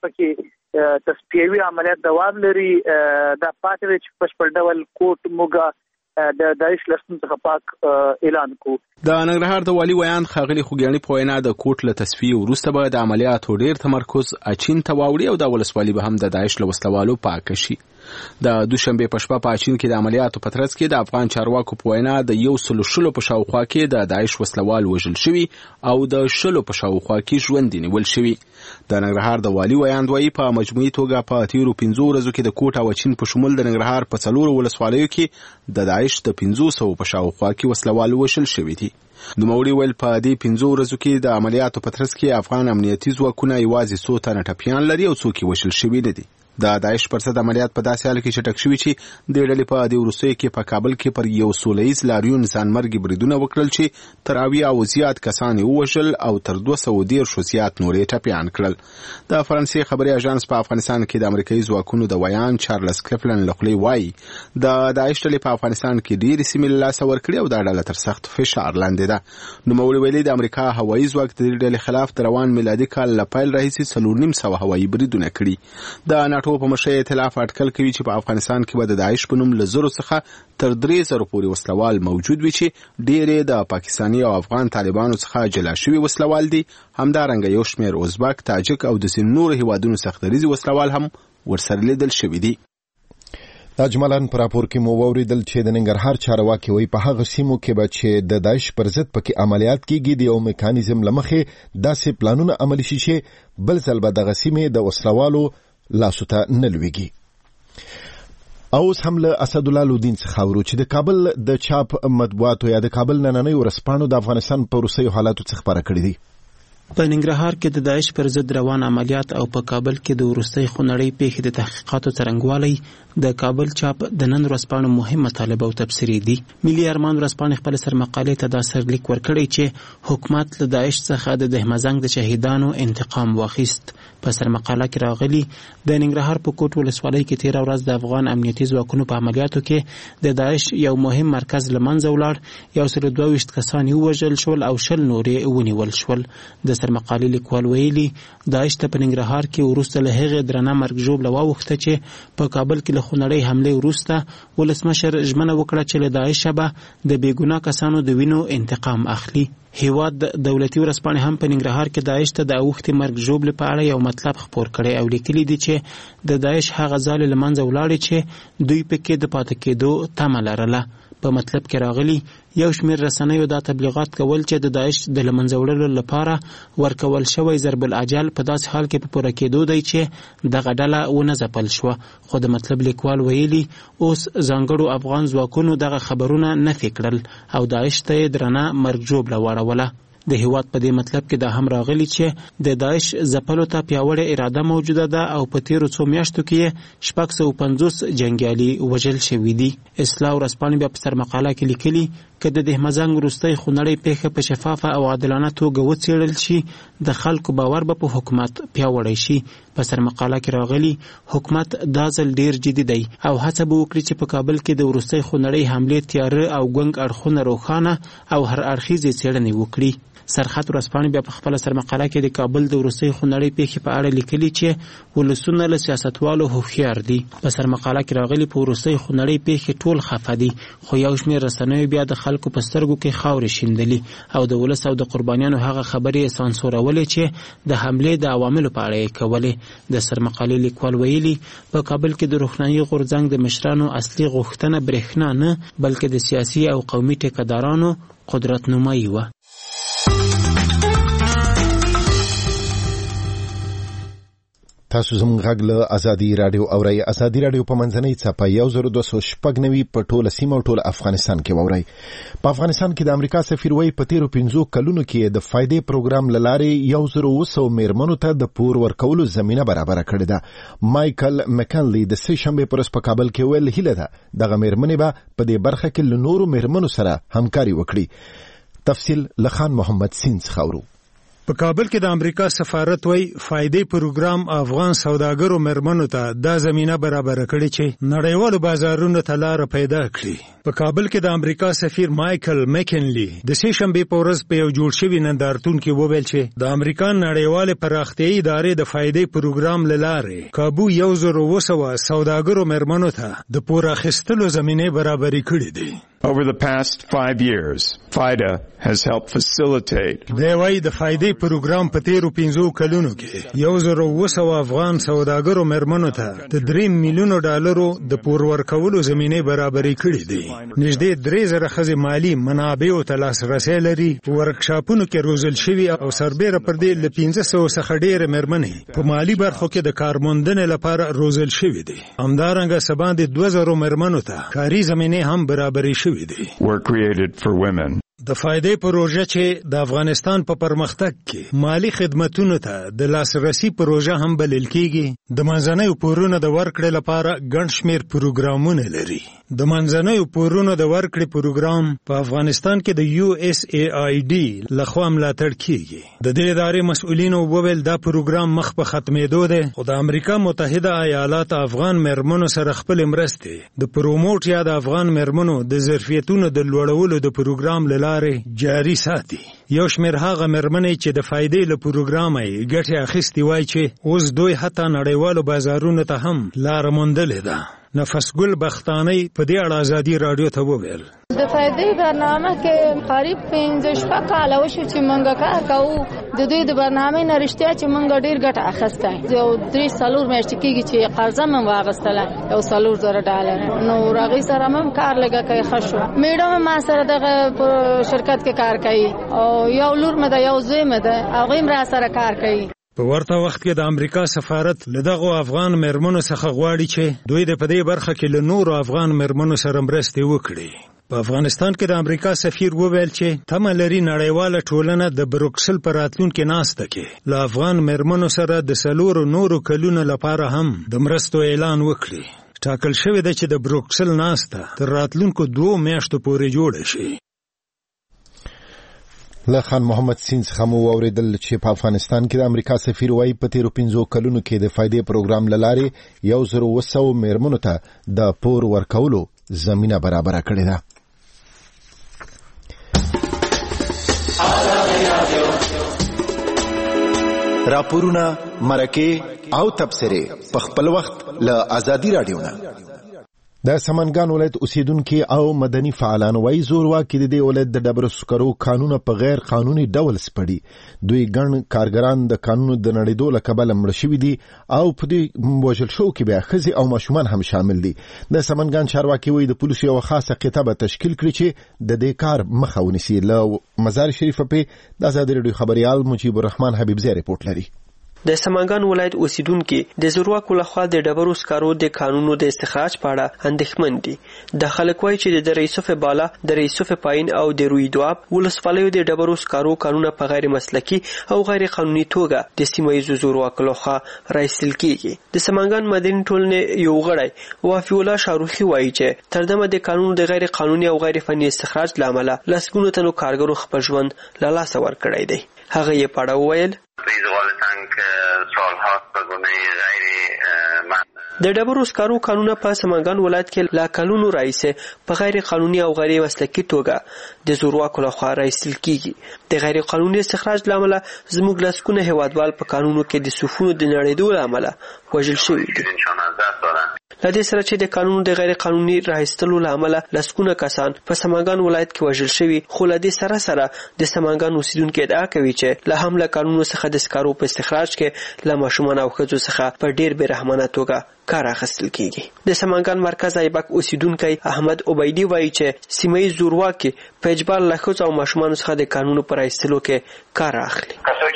S3: پکې تصفیوي عملیات دوام لري دا پاتې دی چې په بشپړ ډول کوټ موږ د داعش له شتون څخه پاک اعلان کوو.
S6: د ننګرهار د والي ویان ښاغلي خوږیاڼي په وینا د کوټ له تصفیې وروسته به د عملیاتو ډېر تمرکز اچین ته واوړي او د ولسوالي به هم د داعش له وسلوالو پاکه شي. د دوشنبې په شپه په اچین کې د عملیاتو په ترڅ کې د افغان چارواکو په وینا د یو سلو شلو په شاوخوا کې د داعش وسلوال وژل شوي او د شلو په شاوخوا کې ژوندي نیول شوي. د ننګرهار د والي ویان وایي په مجموعي توګه په تیرو پنځو ورځو کې د کوټ او اچین په شمول د ننګرهار په څلورو ولسوالیو کې د داعش د پنځو سوو په شاوخوا کې وسلوال وژل شوي دي. نوموړي ویل په دې پنځو ورځو کې د عملیاتو په ترڅ کې افغان امنیتي ځواکونه یوازې څو تنه ټپیان لري او څوک یې وژل شوي نه دي. د داعش پر ضد عملیات په داسې حال کې چټک شوي چې د ډلې په دې وروستیو کې په کابل کې پر یو سوله ییز لاریون ځانمرګي بریدونه وکړل چې تر اویا او زیات کسان یې ووژل او تر دوه سوه دېرشو زیات نور یې ټپیان کړل. د فرانسې خبري اژانس په افغانستان کې د امریکایي ځواکونو د ویان چارلز کلیفلن له خولې وایي د داعش ډلې په افغانستان کې ډېرې سیمې له لاسه ورکړي او دا ډله تر سخت فشار لاندې ده. نوموړي ویلي د امریکا هوایي ځواک د دې ډلې خلاف د روان میلادي کال له پیل راهیسې څلور نیم سوه هوایي بریدونه کړي. د ناټو په مشرۍ اطلاف اټکل کوي چې په افغانستان کې به د داعش په نوم له زرو څخه تر درې زرو پورې وسلوال موجود وي چې ډېرې د پاکستاني او افغان طالبانو څخه جلا شوي وسلوال دي. همدارنګه یو شمېر ازبک، تاجک او د ځینو نورو هیوادونو سختدریځي وسلوال هم ورسره لیدل شوي دي.
S1: د اجملان پر راپور کې مو واوریدل چې د ننګرهار چارواکي وایي په هغه سیمو کې به چې د داعش پر ضد پکې عملیات کېږي د یو میکانیزم له مخې داسې پلانونه عملي شي چې بل ځل به دغه سیمې د وسلوالو لاسو ته نه لویږي. اوس هم له اسد الله لودین څخه ورو چې د کابل د چاپ مطبوعاتو یا د کابل نننۍ ورځپاڼو د افغانستان په وروستیو حالاتو څخه خبره کړې دي.
S7: په ننګرهار کې د داعش پر ضد روان عملیات او په کابل کې د وروستۍ خونړۍ پیښې د تحقیقاتو څرنګوالی د کابل چاپ د نن ورځپاڼو مهم مطالب او تبصرې دي. ملي ارمان ورځپاڼې خپل سرمقالې ته دا سرلیک ورکړی چې حکومت له داعش څخه د دهمزنګ د شهیدانو انتقام واخیست. په سرمقاله کې راغلي د ننګرهار په کوټ ولسوالۍ کې تیر ورځ د افغان امنیتي ځواکونو په عملیاتو کې د داعش یو مهم مرکز له منځه ولاړ، یو سل دوه ویشت کسان ووژل شول او شل نورې ونیول شول. د سرمقالې لیکوال ویلي داعش ته په ننګرهار کې وروسته له هغې درنه مرګ ژوبله واوښته چې په کابل کې له خونړۍ حملې وروسته ولسمشر ژمنه وکړه چې له داعشه به د بېګناه کسانو د وینو انتقام اخلي. هیواد دولتي ورځپاڼې هم په ننګرهار کې داعش ته د اوښتې مرګ ژوبلې په اړه یو مطلب خپور کړی او لیکلي دي چې د داعش هغه ځالې له منځه ولاړې چې دوی پکې د پاتې کېدو تمه لرله. په مطلب کې راغلي یو شمېر رسنیو دا تبلیغات کول چې د داعش د له منځه وړلو لپاره ورکول شوی ضرب الاجل په داسې حال کې په پوره کېدو دی چې دغه ډله ونه ځپل شوه. خو د مطلب لیکوال ویلي اوس ځانګړو افغان ځواکونو دغه خبرونه نفي کړل او داعش ته یې درنه مرګ ژوبله واړوله. د هیواد په دې مطلب کې دا هم راغلی چې د داعش ځپلو ته پیاوړې اراده موجوده ده او په تیرو څو میاشتو کې شپږ سوه پنځوس جنګیالي وژل شوي دي. اصلاح ورځپاڼې بیا په سرمقاله کې لیکلي که د دهمزنګ وروستۍ خونړۍ پیښه په شفافه او عادلانه توګه وڅېړل شي د خلکو باور به په حکومت پیاوړی شي. په سرمقاله کې راغلي حکومت دا ځل ډیر جدي دی او هڅه به وکړي چې په کابل کې د وروستۍ خونړۍ حملې تیاره او ګونګ اړخونه روښانه او هر اړخیزې څېړنې وکړي. سرخط ورځپاڼې بیا په خپله سرمقاله کې د کابل د وروستۍ خونړۍ پیښې په اړه لیکلي چې ولسونه له سیاستوالو هوښیار دي. په سرمقاله کې راغلي په وروستۍ خونړۍ پیښې ټول خفه دي، خو یو شمېر رسنیو بیا د خلکو په سترګو کې خاورې شیندلي او د ولس او د قربانیانو هغه خبرې یې سانسورولې چې د حملې د عواملو په اړه یې کولې. د سرمقالې لیکوال ویلي په کابل کې د روښنايي غورځنګ د مشرانو اصلي غوښتنه برېښنا نه بلکې د سیاسي او قومي ټیکهدارانو قدرت نمایي وه.
S1: تاسو زموږ غږ له ازادي رادیو اورئ. ازادي رادیو په منځنۍ څپه یو زر دوه سوه شپږ نوي په ټوله سیمه او ټول افغانستان کې واورئ. په افغانستان کې د امریکا سفیر وایي په تیرو پنځو کلونو کې د فایدې پروګرام له لارې یو زر اوه سوه میرمنو ته د پور ورکولو زمینه برابره کړې ده. مایکل مکنلی د سې شنبې پر ورځ په کابل کې ویل هیله ده دغه میرمنې به په دې برخه کې له نورو میرمنو سره همکاري وکړي. تفصیل له خان محمد سین څخه اورو.
S8: په کابل کې د امریکا سفارت وای فائدې پروګرام افغان سوداګرو مرمنو ته دا زمينه برابر کړي چې نړیوالو بازارونو ته لار پیدا کړي. په کابل کې د امریکا سفیر مایکل میکنلی د سې شنبې په ورځ په یو جوړ شوی نندارتون کې وویل چې د امریکا نړیوال پراختیايي ادارې د فائدې پروګرام لاره کابو یو زر اوه سوه سوداګرو مرمنو ته د پور اخیستلو زمينه برابر کړي دي.
S9: Over the past five years, FIDA has helped facilitate.
S8: د وای د فائدې پروګرام په تیرو پنځو کلونو کې یو زر اوه سوه افغان سوداګرو مرمنو ته د درې میلیونو ډالرو د پور ورکولو زمینه برابرې کړې دي. نږدې درې زره ښځې مالي منابعو ته لاسرسی لري. په ورکشاپونو کې روزل شوي او سربیره پر دې له پنځه سوه څخه ډېرې مرمنې په مالي برخو کې د کارموندنې لپاره روزل شوي دي. همدارنګه سباندې دوه زرو مرمنو ته کاري زمینه هم برابرې
S9: were created for women.
S8: د فائدې پروژه چې د افغانستان په پرمختګ کې مالی خدماتونو ته د لاسرسي پروژه هم بلل کېږي. د منځنیو پورونو د ورکړې لپاره ګڼ شمېر پروګرامونه لري. د منځنیو پورونو د ورکړې پروګرام په افغانستان کې د یو اس ای آی ډي لخوا ملاتړ کېږي. د دې ادارې مسؤلینو وویل دا پروګرام مخ په ختمېدو دی، خو د امریکا متحده ایالات افغان مرمنو سره خپل مرستې د پروموټ یا د افغان مرمنو د ظرفیتونو د لوړولو د پروګرام له جاری ساتي. یو شمېر هغه مرمنې چې د فائدې له پروګرامه یې ګټې اخیستې وای چې اوس دوی حتی نړیوالو بازارونو ته هم لاره موندلې ده. نفسګل بختانی په دې اړه ازادي رادیو ته وویل
S10: د فائدې برنامه کې قریب پنځه شپږ کاله وشو چې موږ کار کوو. د دوی د برنامې نه رښتیا چې موږ ډېر ګټه اخیسته. یو درې څلور میاشتې کېږي چې قرضه مې واخیستله یو څلور زره ډالر. نو هغې سره مې هم کار لږه کوي ښه شو. میډم هم ما سره دغه په شرکت کې کار کوي او یو لور مې ده یو زوی مې ده هغوی هم را سره کار کوي.
S8: په ورته وخت کې د امریکا سفارت له دغو افغان مېرمنو څخه غواړي چې دوی د په دې برخه کې له نورو افغان مېرمنو سره مرستې وکړي. په افغانستان کې د امریکا سفیر وویل چې تمه لري نړیواله ټولنه د بروکسل په راتلونکي ناسته کې له افغان مېرمنو سره د څلورو نورو کلونو لپاره هم د مرستو اعلان وکړي. ټاکل شوې ده چې د بروکسل ناسته تر راتلونکو دوو میاشتو پورې جوړه شي.
S1: له خان محمد سین څخه مو واورېدل چې په افغانستان کې د امریکا سفیر وايي په تیرو پنځو کلونو کې د فایدې پروګرام له لارې یو زر اوه سوه مېرمنو ته د پور ورکولو زمینه برابره کړې ده. راپورونه، مرکې او تبصرې په خپل وخت له ازادي رادیو نه. د سمنګان ولایت اوسیدونکو او مدني فعالان وايي زورواکي د دې ولایت د ډبرو سکرو قانون په غیر قانوني ډول سپړي. دوی ګڼ کارګران د قانون د نړیدو له کبله مړه شوي دي او په دې وژل شوو کې بیا ښځې او ماشومان هم شامل دي. د سمنګان چارواکي وايي د پولیسو یوه خاصه قطعه تشکیل کړي چې د دې کار مخه ونیسي. له مزار شریف په د ازادي راډیو خبريال مجيب الرحمن حبیبزی رپورټ لري.
S11: د سمنګان ولایت اوسیدونکو د زورواکو لخوا د ډبرو سکرو د قانونو د استخراج په اړه اندېښمن دي. د خلک وایي چې د رئیسوف بالا، د رئیسوف پاین او د روی دواب ولسوالیو د ډبرو سکرو قانون په غیر مسلکي او غیر قانوني توګه د سیمه ییزو زورواکو لخوا رایستل کیږي. د سمنګان مدني ټولنې یو غړی وافي الله شاروخي وایي چې تر دمه د قانون د غیر قانوني او غیر فني استخراج لامل لسګونو تنو کارګرو خپل ژوند له لاسه ورکړی دی. هغه یې پاړه وویل د ډبرو سکرو قانون په سمنګان ولایت کې لا کلونو راځي په غیر قانوني او غیر مسلکي توګه د زورواکو لخوا رایستل کیږي. د غیر قانوني استخراج لامل زموږ لسکونه هیوادوال په قانونو کې د صفونو د نړیدو لامل وژل شوي دي. لدې سره چې د قانون د غیر قانوني راهستلو لامل لسکونه کسان په سمنګان ولایت کې وژل شوي، خو لدې سره سره د سمنګان اوسیدونکو ادعا کوي چې له حمله قانون څخه د سکرو په استخراج کې له ماشومان او ښځو څخه په ډیر بېرحمانه توګه کار اخیستل کیږي. د سمنګان مرکز ایبک اوسیدونکی احمد عبیدی وایي چې سیمه ییز زورواکي په اجبار له ښځو او ماشومانو څخه د قانون پر ایستلو کې کار اخلي.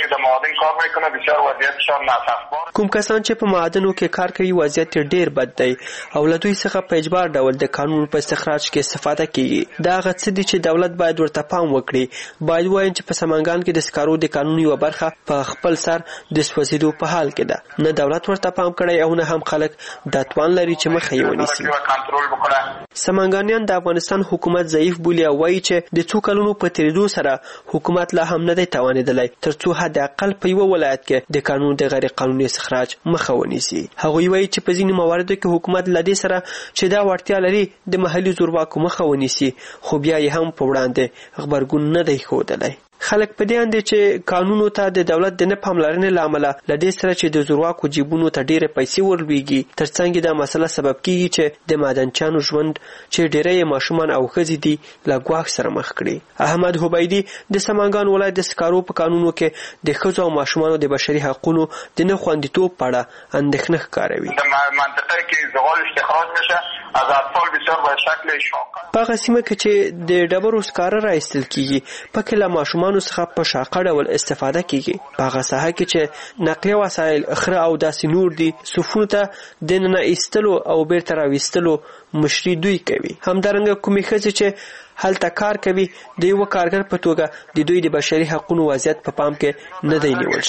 S11: کوم کسان چې په معادنو کې کار کوي وضعیت ډیر بد دی او له دوی څخه په اجبار ډول د قانون په استخراج کې استفاده کوي. دا هغه څه دي چې دولت باید ورته پام وکړي. باید وایي چې په سمنګان کې د سکرو د قانون یوه برخه په خپل سر د سوځېدو په حال کې ده. نه دولت ورته پام کړی او نه هم خلک دا توان لري چې مخه یې ونیسي. سمنګانیان د افغانستان حکومت ضعیف بولي او وایي چې د څو کلونو په تیریدو سره حکومت لا هم نه دی توانېدلی تر څو حد اقل په یوه ولایت کې د قانون د غیر قانوني استخراج مخه ونیسي. هغوی وایي چې په ځینې مواردو کې حکومت له دې سره چې دا وړتیا لري د محلي زورواکو مخه ونیسي، خو بیا یې هم په وړاندې غبرګون نه دی ښودلی. خلک په دې اند چې قانونو ته د دولت د نه پاملرنې لامل له دې سره چې د زورواکو جیبونو ته ډېرې پیسې ورلویږي، ترڅنګ دا مسله سبب کیږي چې د معدنچانو ژوند چې ډېری ماشومان او ښځې دي له ګواښ سره مخ کړي. احمد حبیدي د سمنګان ولایت د سکرو په قانونو کې د ښځو او ماشومانو د بشري حقونو د نه خوندیتوب په اړه اندېښنه ښکاروي.
S12: د منطقه کې زغال استخراج نشه از اطفال بسیار به شکل شاقه
S11: په هغه سیمه کې چې د ډبرو سکاره راایستل کیږي پکې له ماشومانو څخه په شاقه ډول استفاده کیږي. په هغه ساحه کې چې نقلیه وسایل خره او داسې نور دي صفونو ته د ننه ایستلو او بیرته راویستلو مشري دوی کوي. همدارنګه کومې ښځې چې هلته کار کوي د یوه کارګر په توګه د دوی د بشري حقونو وضعیت په پام کې نه دی نیول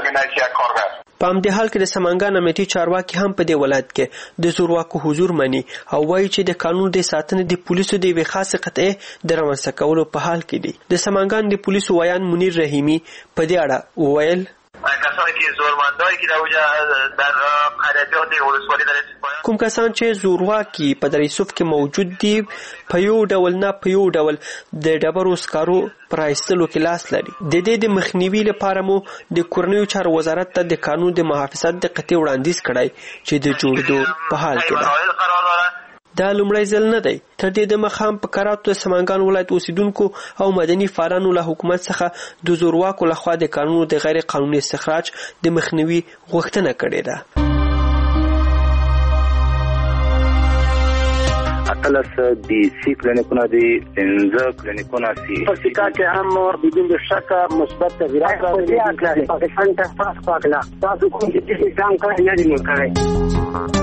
S11: شوی. په همدې حال کې د سمنګان امنیتي چارواکي هم په دې ولایت کې د زورواکو حضور مني او وایي چې د قانون د ساتنې د پولیسو د یوې خاصې قطعې د رامنځته کولو په حال کې دي. د سمنګان د پولیسو ویان منیر رحیمي په دې اړه وویل
S12: کسانی که زورمندایی که در اونجا در قریبیات ولسوالی در اسپایا
S11: کوم کسان چې زورواکي په دریسوف کې موجود دي په یو ډول نه په یو ډول د ډبرو سکارو پرایستلو کې لاس لري. د دې د مخنیوي لپاره مو د کورنیو چارو وزارت ته د قانون د محافظت د قطعې وړاندیز کړی چې د جوړېدو په حال کې ده. دا لومړی ځل نه دی. تر دې دمخه هم په کراتو د سمنګان ولایت اوسیدونکو او مدني فعالانو له حکومت څخه د زورواکو لخوا د قانونو د غیر قانوني استخراج د مخنیوي غوښتنه کړې ده.
S13: اتلس دی سی کلینیکونه دي پنځه کلینیکونه سي
S14: په سیکا کې هم بدون شک مثبت تغیرات راغلي دي. پاکستان ته تاسو پاکلا تاسو کوم چې ځان کړی نه دي مکړی.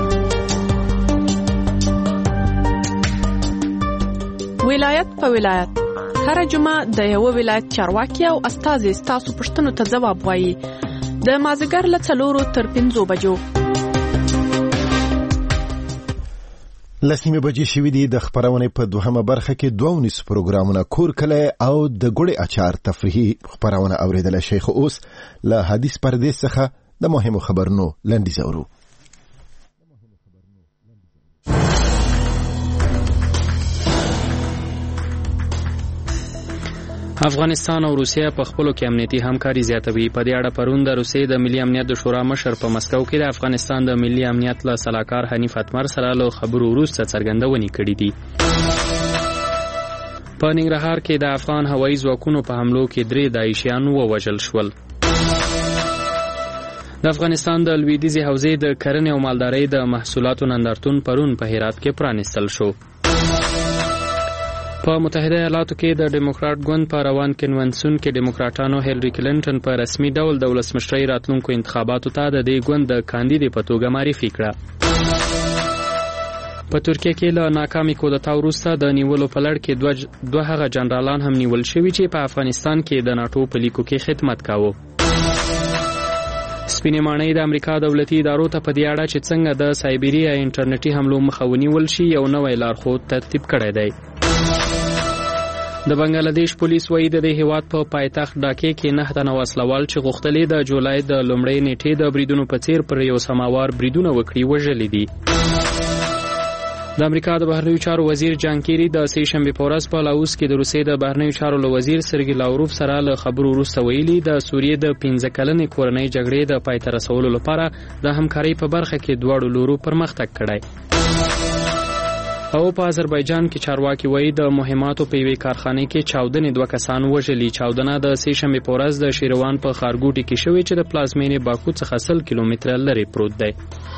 S15: ولایت په ولایت هر جمعه د یو ولایت چارواکي او استازي ستاسو پوښتنو ته ځواب وایي. د مازیګر له څلورو تر پنځو بجو.
S1: لسمه بجې شوې دي. د خبرونې په دوهمه برخه کې دوه ونیس پروګرامونه کور کله او د ګوړې اچار تفریحي خبرونه اوریدل شي. خو اوس له حدیث پردیس څخه د مهمو خبرونو لنډیز اورو.
S2: افغانستان او روسیه په خپلو کې امنیتي همکاري زیاتوي. په دې اړه پرون د روسیې د ملي امنیت د شورا مشر په مسکو کې د افغانستان د ملي امنیت له سلاکار حنیف اتمر سره له خبرو وروسته څرګندونې کړې دي. په ننګرهار کې د افغان هوایي ځواکونو په حملو کې درې داعشیان ووژل شول. د افغانستان د لویدیځې حوزې د کرنې او مالدارۍ د محصولاتو نندارتون پرون په هرات کې پرانیستل شو. په متحده ایالاتو کې د ډیموکرات ګوند په روان کنونسیون کې ډیموکراټانو هیلری کلینټن په رسمي ډول د ولسمشرۍ راتلونکو انتخاباتو ته د دې ګوند د کاندید په توګه معرفي کړه. په ترکیه کې له ناکامي کودتا وروسته د نیولو په لړ کې دوه دوه هغه جنرالان هم نیول شوي چې په افغانستان کې د ناتو په لیکو کې خدمت کاوه. سپینې ماڼۍ د امریکا دولتي ادارو ته په دې اړه چې څنګه د سایبریا انټرنیټي حملو مخه ونیول شي یو نوی لارښود ترتیب کړی دی. د بنگلاديش پولیس وایي د دې هیواد په پایتخت ډاکې کې نه تنه وسلوال چې غوښتلې د جولای د لومړۍ نیټې د بریدونو په څیر پر یو سماوار بریدونه وکړي وژلې دي. د امریکا د بهرنیو چارو وزیر جان کیری د سې شنبې په ورځ په لاوس کې د روسیې د بهرنیو چارو له وزیر سرګي لاوروف سره له خبرو وروسته ویلي د سوریې د پنځه کلنې کورنۍ جګړې د پای ته رسولو لپاره د همکارۍ په برخه کې دواړو لورو پرمختګ کړی. او په آذربایجان کې چارواکي وایي د مهماتو په یوې کارخانه کې چاودنې دوه کسان وژلي. چاودنه د سې شنبې په ورځ د شیروان په ښارګوټي کې شوې چې د پلازمینې باکو څخه سل کیلومتره لرې پروت دی.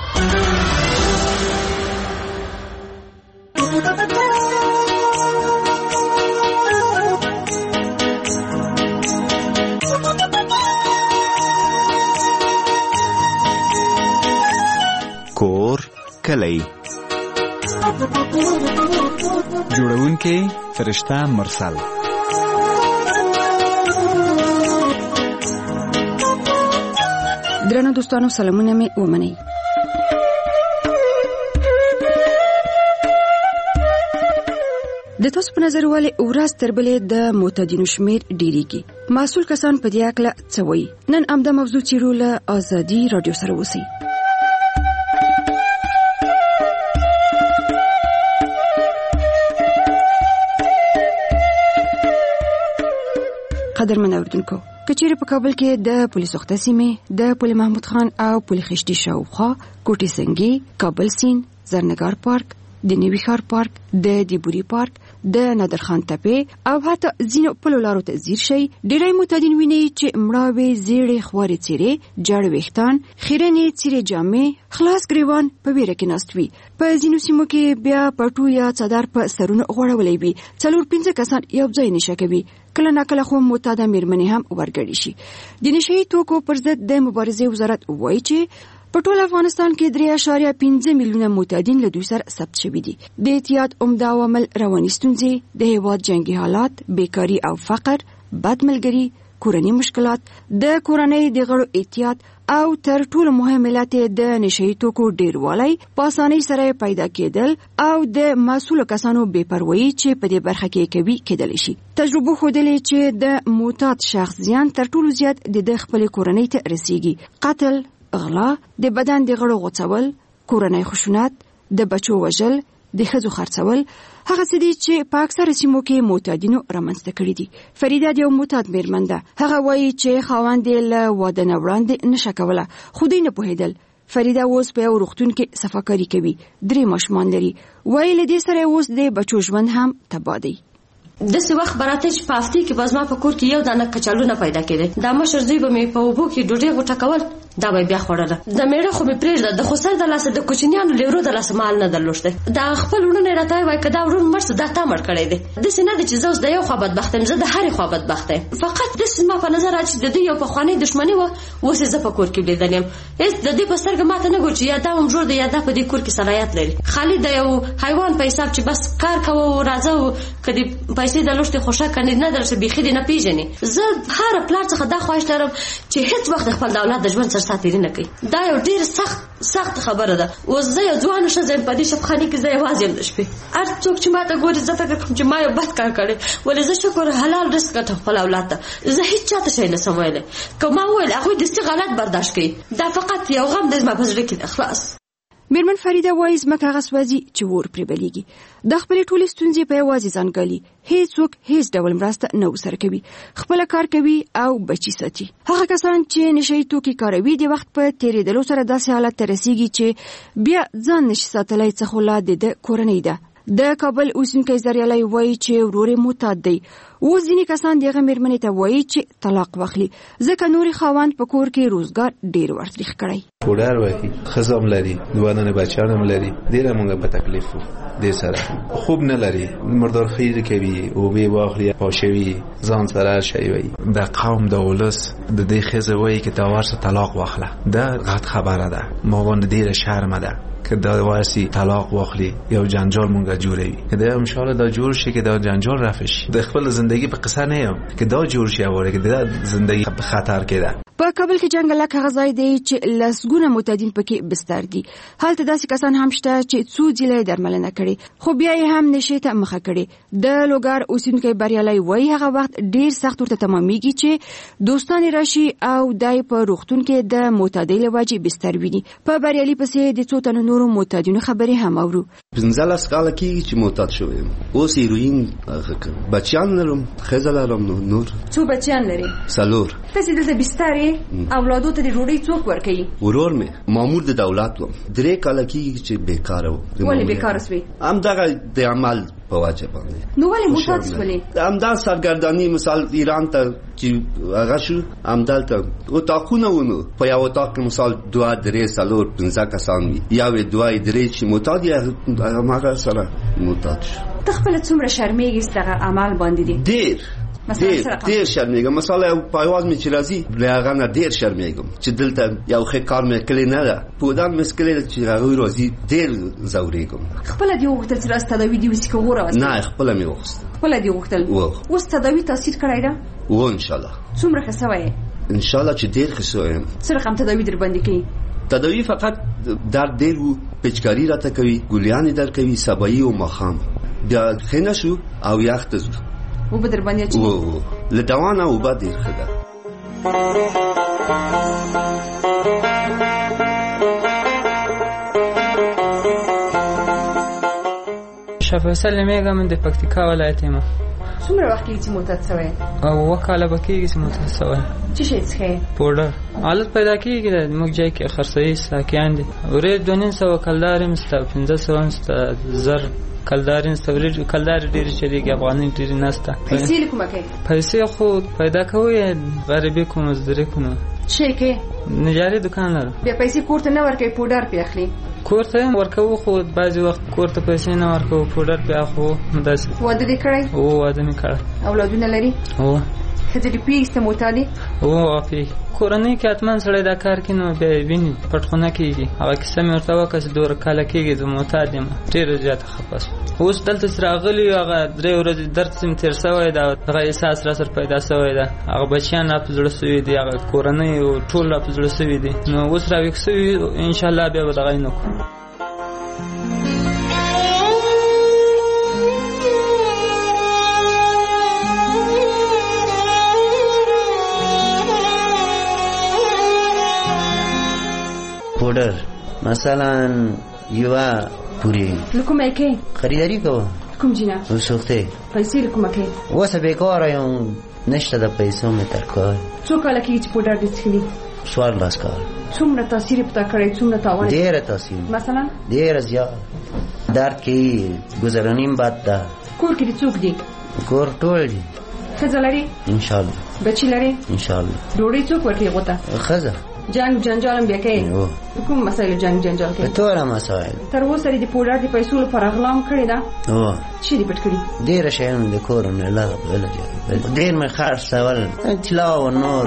S16: کور کلی جوړونکي فرشته مرسل.
S17: درنو دوستانو سلامونه مې ومنئ. د تاسو په نظر ولې ورځ تر بلې د معتادینو شمیر ډیریږي؟ مسؤل کسان په دې اړه څه وایي؟ نن همدا موضوع چیرو له ازادي رادیو سره اوسئ. قدرمن اوردونکو، کچېرې په کابل کې د پولیس وخته سیمې د پل محمود خان او پل خشتي شاوخوا کوټې سنگي، کابل سین، زرنګار پارک، د نوي ښار پارک، د دیبوري پارک، د نادرخان تپې او حتی ځینو پلو لارو ته ځیر شي. ډېری معتادین ویني چې مړاوې زیړې خوارې څیرې، جاړ ویښتان، خیرنې څیرې جامې، خلاص ګریوان په ویره کې ناست وي. په ځینو سیمو کې بیا پټو یا څادر په سرونو غوړولی وي. څلور پنځه کسان یو ځای نشه کوي. کله ناکله خو معتاده میرمنې هم ورګړي شي. د نشهیي توکو پر ضد د مبارزې وزارت وایي چې په ټول افغانستان کې درې اعشاریه پنځه میلیونه معتادین له دوی سره ثبت شوي دي. د احتیاط عمده عوامل رواني ستونزې، د هیواد جنګي حالات، بیکاري او فقر، بد ملګري، کورني مشکلات، د کورنۍ د غړو احتیاط او تر ټولو مهم علت د نشهیي توکو ډیروالی، په اسانۍ سره پیدا کېدل او د مسؤلو کسانو بې پروایي چې په دې برخه کې کوي کېدلی شي. تجربه ښودلې چې د معتاد شخص زیان تر ټولو زیات د د خپلې کورنۍ ته رسیږي. قتل، غلا، د بدن د غړو غوڅول، کورنۍ خشونت، د بچو وژل، د ښځو خرڅول، هغه څه دي چې په اکثره سیمو کې معتادینو رامنځته کړي دي. فریده د یو معتاد میرمن ده. هغه وایي چې خاوند یې له واده نه وړاندې نشه کوله، خو دوی نه پوهېدل. فریده اوس په یو روغتون کې صفاکاري کوي. درې ماشومان لري. وایي له دې سره اوس د بچو ژوند هم تباه دی.
S18: داسې وخت به راته چې په هفتې کې به زما په کور کې یو دانه کچالونه پیدا کېدی. دا مشر زوی به مې په اوبو کې ډوډۍ غوټه کول، دا به بیا خوړله. د میړه خو مې پرېږده، د خسر د لاسه د کوچنیانو لیورو د لاسه مال نه درلوشته. دا خپل ورونه یې راته وایي که دا ورون مړ سو دا تا مړ کړی دی. داسې نه ده چې زه اوس د یو خوا بدبخته یم، زه د هرې خوا بدبخته یم. فقط داسې زما په نظر راځي چې د دوی یو پخوانۍ دښمني وه، اوس یې زه په کور کې لیدلی یم. هېڅ د دې په سترګه ماته نه ګوري چې یا دا هم جوړ دی یا دا په دې کور کې صلاحیت لري. خالي د یو حیوان په حساب چې بس کار کوه او راځه او که دې پیسې درلوشتې خوښه کنې نه درشه بیخي دې نه پېژنې. زه هره پلار څخه دا خواهش لرم چې هېڅ وخت خپل د اولاد د ژوند سرساتېري نه کوي. دا یو ډېر سخت سخت خبره ده. اوس زه یو ځوانه ښځه یم، په دې شپخانې کې زه یوازې یم د شپې. هر څوک چې ماته ګوري زه فکر کوم چې ما یو بد کار کړی، ولې زه شکر حلال رزق ګټم خپل اولاد ته. زه هېڅ چاته شی نه سم ویلی. که ما وویل هغوی داسې غلط برداشت کوي، دا فقط یو غم دی زما په زړه کې دی. خلاص.
S17: میرمن فریده وایي ځمکه هغه سوځي چې اور پرې بلیږي. د خپلې ټولې ستونزې په یوازې ځان ګالي. هېڅوک هېڅ ډول مرسته نه ورسره کوي. خپله کار کوي او بچي ساتي. هغه کسان چې نشهیي توکي کاروي د وخت په تېرېدلو سره داسې حالت ته رسېږي چې بیا ځان نشي ساتلی، څه خو لا د ده کورنۍ ده. د کابل اوسېدونکی زریالی وایي چې ورور یې معتاد دی. اوس ځینې کسان د هغه مېرمنې ته وایي چې طلاق واخلي ځکه نورې خاوند په کور کې روزګار ډېر ورتریخ کړی.
S19: پوډر وایي ښځه هم لري، دوه دانې بچیان هم لري. ډېره موږ په تکلیف دې سره خوب نه لري، مردارخیزي کوي، اوبې واخلي پاشوي ځان سره هر شی وایي. د قوم د ولس د دې ښځې وایي چې تا ورسه طلاق واخله. دا غلط خبره ده، ما باندې ډېره شرمه ده که دا وارسی طلاق واخلی یا جنجال مونږه جوړوي. که دا ان شاء الله دا جوړ شي که دا جنجال رفع شي. د خپل زندگی په قصه نه یم که دا جوړ شي اوره که دا زندگی په خطر کې ده.
S17: په کابل کې جنګلک هغه ځای دی چې لسګونه معتادین پکې بستر دي. هلته داسې کسان هم شته چې څو ځله درملنه کړي خو بیا یې هم نشي ته مخه کړي. د لوګر اوسېدونکی بریالی وایي هغه وخت ډېر سخت ورته تمامیږي چې دوستان راشي او دای په روغتون کې د معتادۍ له وجې بستر ویني. په بریالي پسې د څو تنو نورو معتادینو خبرې هم اورو.
S20: پنځلس کاله کېږي چې معتاد شوی یم. اوس هیروین بچیان لرم، ښځه لرم. نور
S17: څو بچیان لري؟
S20: څلور.
S17: تاسې دلته بستر اولادو ته د ډوډۍ څوک ورکوي؟
S20: ورور مې مامور د دولت وم. درې کاله کېږي چې بیکاره وم.
S17: ولې بیکاره سوې؟
S20: همدغه د عمل په وجه باندې.
S17: نو ولې معتاد شولې؟
S20: همدا سرګرداني مثال ایران ته چې هغه شو همدلته اتاقونه ونو. په یو اتاق کې مثال دوه درې څلور پنځه کسان وي، یو دوه درې چې معتاد یې هماغه سره معتاد شو.
S17: ته خپله څومره شرمېږې ستغه عمل باندې دي؟
S20: ډېر ډېر ډېر شرمېږم. مثلا یو پایواز مې چې راځي له هغه نه ډېر شرمېږم چې دلته یو ښه کار مې کړی نه ده. پودان مې څکلی ده چې هغوی راځي ډېر ځورېږم.
S17: خپله دې وغوښتل چې داسې تداوي دې وسي که وراوستل؟
S20: نه خپله مې وغوښتل.
S17: خپله دې وغوښتل؟ اوس تداوي تاثیر کړی ده؟
S20: و انشاءالله.
S17: څومره ښه سوی یې؟
S20: انشاءالله چې ډېر ښه سوی یم.
S17: څه رقم تداوي در باندې کوي؟
S20: تداوی فقط درد ډېر و، پچکاري راته کوي، ګولیانې در کوي سبایي او ماښام. بیا ښه نه شو او یخ ته ځو.
S17: اوبه در باندې اچوي؟
S20: و له دوا نه اوبه ډېر ښه ده.
S21: شاه فیصل نومیږم، من د پکتیکا ولایت یم.
S17: څومره وخت کېږي چې معتاد سوی؟
S21: اوه کاله به کېږي چې معتاد سوی.
S17: څه شی څښې؟
S21: پوډر. حالت پیدا کېږي د موږ ځای کې خرڅوي ساقیان دي. ورې دوه نیم سوه کلدار یم سته، پنځه سوه هم سته، زر کلدار یم سته. ورې کلدار ډېرې چلېږي، افغانۍ ډېرې نه سته.
S17: پیسې له کومه کوې؟
S21: پیسې خو پیدا کوو یا غریبي کوو مزدوري کوو.
S17: څه کوې؟
S21: نجاري دکان لرم.
S17: بیا پیسې کور ته نه ورکوې، پوډر پې اخلي؟
S21: کور ته هم ورکوو خو بعضې وخت کور ته پیسې نه ورکوو، پوډر پې اخلو. همداسې.
S17: واده دې کړی؟
S21: هو واده مې کړی.
S17: اولادونه لري؟
S21: هو.
S17: ښځې دې پوهېږي سته معتادې؟
S21: هو پوهېږي. کورنۍ کې حتما سړی دا کار کوي نو بیا یې ویني پټخونه کېږي. هغه کیسه مې ورته وکړه چې دوه کاله کېږي زه معتاد یم، ډېره زیاته خفه شوم. اوس دلته چې راغلي یو هغه درې ورځې درد چې مې تېر سوی ده، هغه احساس را سره پیدا سوی ده. هغه بچیان را په زړه سوي دي، هغه کورنۍ ټول را په زړه سوي دي. نو اوس را ویښ سوي انشاءالله بیا به دغه یې نه کړو.
S22: پوډر مثلا یوه پوری
S17: لکومه کې
S22: خریداری کوه.
S17: کوم جنا؟
S22: وسوخته.
S17: پیسې لکومه کې؟
S22: واسه بیکاره یم، نشته د پیسو مې تر کار.
S17: څو کاله کېږي چې پوډر دې څښلي؟
S22: څوارلس کال.
S17: څومره تاثیر یې په تا کړی؟ څومره تاوان؟
S22: ډېره تاثیر.
S17: مثلا؟
S22: ډېره زیات. درد کوي، ګذرانیم بد ده.
S17: کور کې دې څوک دي؟
S22: کور ټول دي.
S17: ښځه لري؟
S22: انشاءالله.
S17: بچي لري؟
S22: انشاءالله.
S17: ډوډۍ څوک ورکوي هغو ته؟
S22: ښځه.
S4: جنگ جنجال هم بیا کوي کوم مسایل جنگ جنجال کوي
S22: ټول مسایل
S4: تر اوسه د پوډر د پیسو لپاره غلام کړی دا
S22: او
S4: چی دی پټ کړی
S22: ډیر شیان د کورونه لا بل ډیر مې خرڅ سوال اطلاع او نور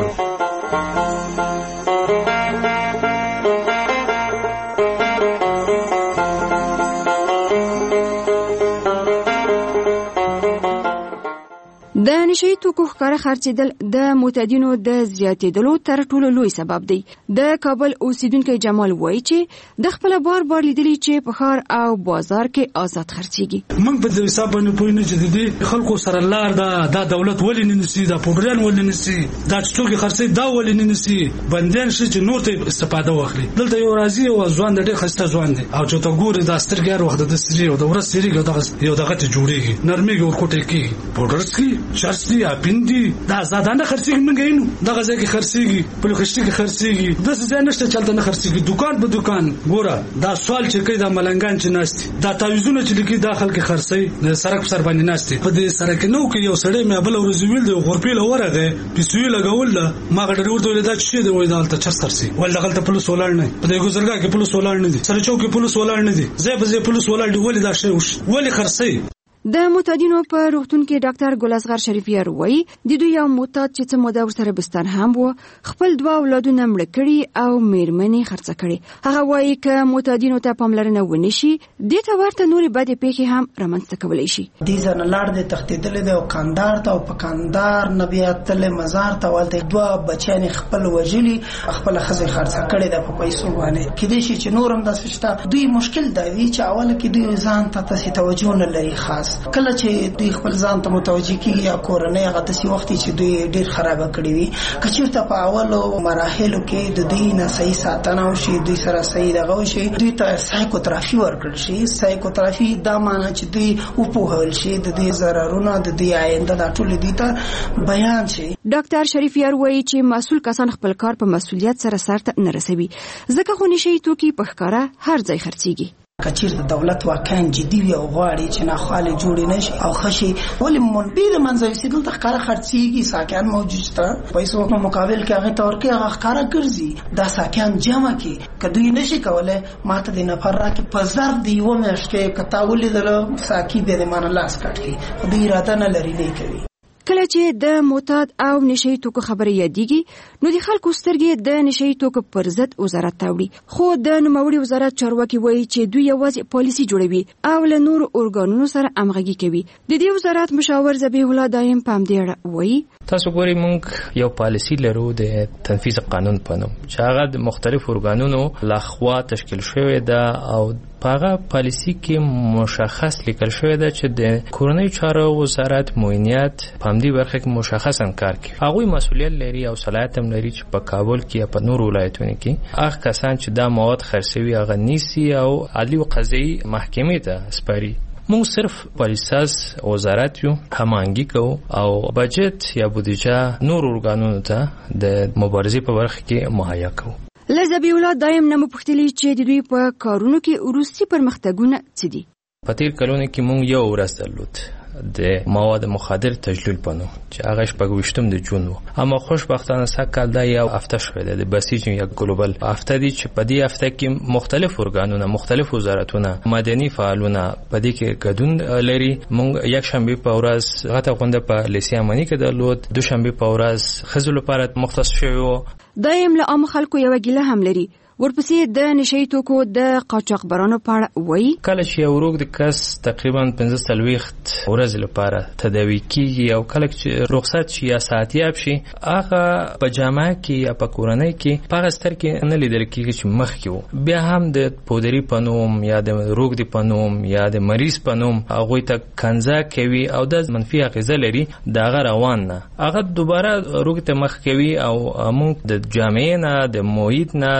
S17: د نشئی توکو ښکاره خرڅېدل د معتادینو د زیاتېدلو تر ټولو لوی سبب دی. د کابل اوسیدونکی جمال وایي چې د خپل بار بار لیدلی چې په ښار او بازار کې آزاد خرڅېږي.
S5: موږ په دې حساب باندې پوه نه چې د خلکو سره لار دا دا دولت ولې نه نیسي دا پوډران ولې نه نیسي دا چې څوک خرڅي دا ولې نه نیسي بندیان شي چې نور ته استفاده واخلي. دلته یو راځي او ځوان د ډېر خسته ځوان دی او چې ته ګوري دا سترګې وخت د سری او د ورځ سری یو دغه ته جوړيږي نرمي ورکوټه کی پوډرسکی چرسي اپیندي دا زادانه خرڅيږي موږ یې نو دغه ځای کې خرڅيږي په لوخشتي کې خرڅيږي د څه ځای نشته چلته نه خرڅيږي دکان په دکان ګوره دا سوال چې کوي دا ملنګان چې ناشتي دا تعویذونه چې لیکي داخل کې خرڅي د سرک سر باندې ناشتي په دې سرک نو کې یو سړی مې بل ورځ ویل دی غورپیل ورغه پیسوي لګول ما غډر ورته دا چې دی وای دالته چر خرڅي ول دغه ته پولیس ولاړ نه په دې ګزرګا کې پولیس ولاړ نه دي سره چوک کې پولیس ولاړ نه دي زه به زه پولیس ولاړ دی ولې دا شی ولې خرڅي.
S17: د معتادینو په روغتون کې ډاکټر ګل اصغر شریفیار وایي د دوی یو معتاد چې څه موده ورسره بستر هم و خپل دوه اولادونه مړه کړي او میرمنې خرڅه کړي. هغه وایي که معتادینو ته پاملرنه ونه شي دې ته ورته نورې بدې پیښې هم رامنځته کولی شي.
S23: دې ځنه لاړ دې تښتېدلې دی او کاندار ته او په کاندار نه بیا تلې مزار ته ولته دوه بچیان خپل وژلي خپل ښځې خرڅه کړې ده په پیسو باندې کېدای شي چې نور هم داسې شته. دوی مشکل دا وي چې اوله کې دوی ځان ته تاسې توجه نه لري خاص کله چې دوی خپل ځان ته متوجه کیږي یا کورنۍ هغه تاسې وخت چې دوی ډیر خراب کړی وي که چېرته په اولو مراحلو کې د دوی نه صحیح ساتنه وشي دوی سره صحیح دغه وشي دوی ته سایکوتراپي ورکړل شي. سایکوتراپي دا معنی چې دوی وپوهول شي د دې ضررونه د دې آینده دا ټول دي ته بیان شي.
S17: ډاکټر شریفیار وایي چې مسؤل کسان خپل کار په مسؤلیت سره سرته نه رسوي ځکه خو نشي توکي په ښکاره هر ځای خرڅيږي.
S23: کچیر د دولت واکان جدي وي او غواړي چې ناخوالې جوړې نشي او خشي ولې منبي د منځوي سیدل د ښکارا خرڅيږي ساکان موجود تا پیسو په مقابل کې هغه تور کې هغه ښکارا ګرځي دا ساکان جمع کې کدوې نشي کوله ماته د نفر راکې په ظرف دی و مېش کې کتا ولې دل ساکي به د مان لاس کټ کې خو دې اراده نه لري نه کوي.
S17: کله چې د معتاد او نشئی توکو خبره یادېږي نو د خلکو سترګې د نشئی توکو پر ضد وزارت ته وړي خو د نوموړي وزارت چارواکي وایي چې دوی یوازې پالیسي جوړوي او له نورو ارګانونو سره همغږي کوي. د دې وزارت مشاور ذبیح الله دایم په همدې اړه وایي
S2: تاسو ګورئ موږ یو پالیسي لرو د تنفیذ قانون په نوم چې هغه د مختلفو ارګانونو لخوا تشکیل شوی ده او پاغه پالیسی کې مشخص لیکل شوی ده چې د کورنۍ چارو وزارت موینیت په همدې برخه کې مشخصا کار کوي. هغه مسؤلیت لري او صلاحیت هم لري چې په کابل کې یا په نورو ولایتونو کې هغه کسان چې دا مواد خرڅوي هغه نیسي او عدلي او قضایي محکمې ته سپاري. موږ صرف پالیساز وزارت یو هماهنګي کوو او بجټ یا بودیجه نور ارګانونو ته د مبارزې په برخه کې مهیا کوو.
S17: لذبی الله دایم نه مپختلی چې د دوی په کارونو کې وروستي پرمختګونه څه دي.
S2: په تیر کلونو کې موږ یو ورځ درلود د مواد مخدر تجلیل پنو چې هغه شپږ د جون و اما خوشبختانه سکه دا یو هفته شوه د بسیج یا ګلوبل هفته دي چې په دې هفته کې مختلف ارګانونه مختلف وزارتونه مدني فعالونه په دې کې ګډون لري. موږ یک شنبه په ورځ غته غونډه په لیسیامنی کې درلود دوشنبه په ورځ خزل لپاره مختص شوی.
S17: دایم له عام خلکو یو ګیله هم لري ورپسې د نشئی توکو د قاچاقبرانو په اړه وایي
S2: کله چې یو روغ د کس تقریبا پنځه څلوېښت ورځې لپاره تداوي کیږي او کله چې رخصت شي یا ساعتیاب شي هغه په جامعه کې یا په کورنۍ کې په هغه ستر کې نه لیدل کیږي چې مخکې و بیا هم د پودري په نوم یا د روغ د په نوم یا د مریض په نوم هغوی ته کنځا کوي او د منفي اغیزه لري د هغه روان نه هغه دوباره روغ ته مخ کوي او موږ د جامعې نه د محیط نه د خلکو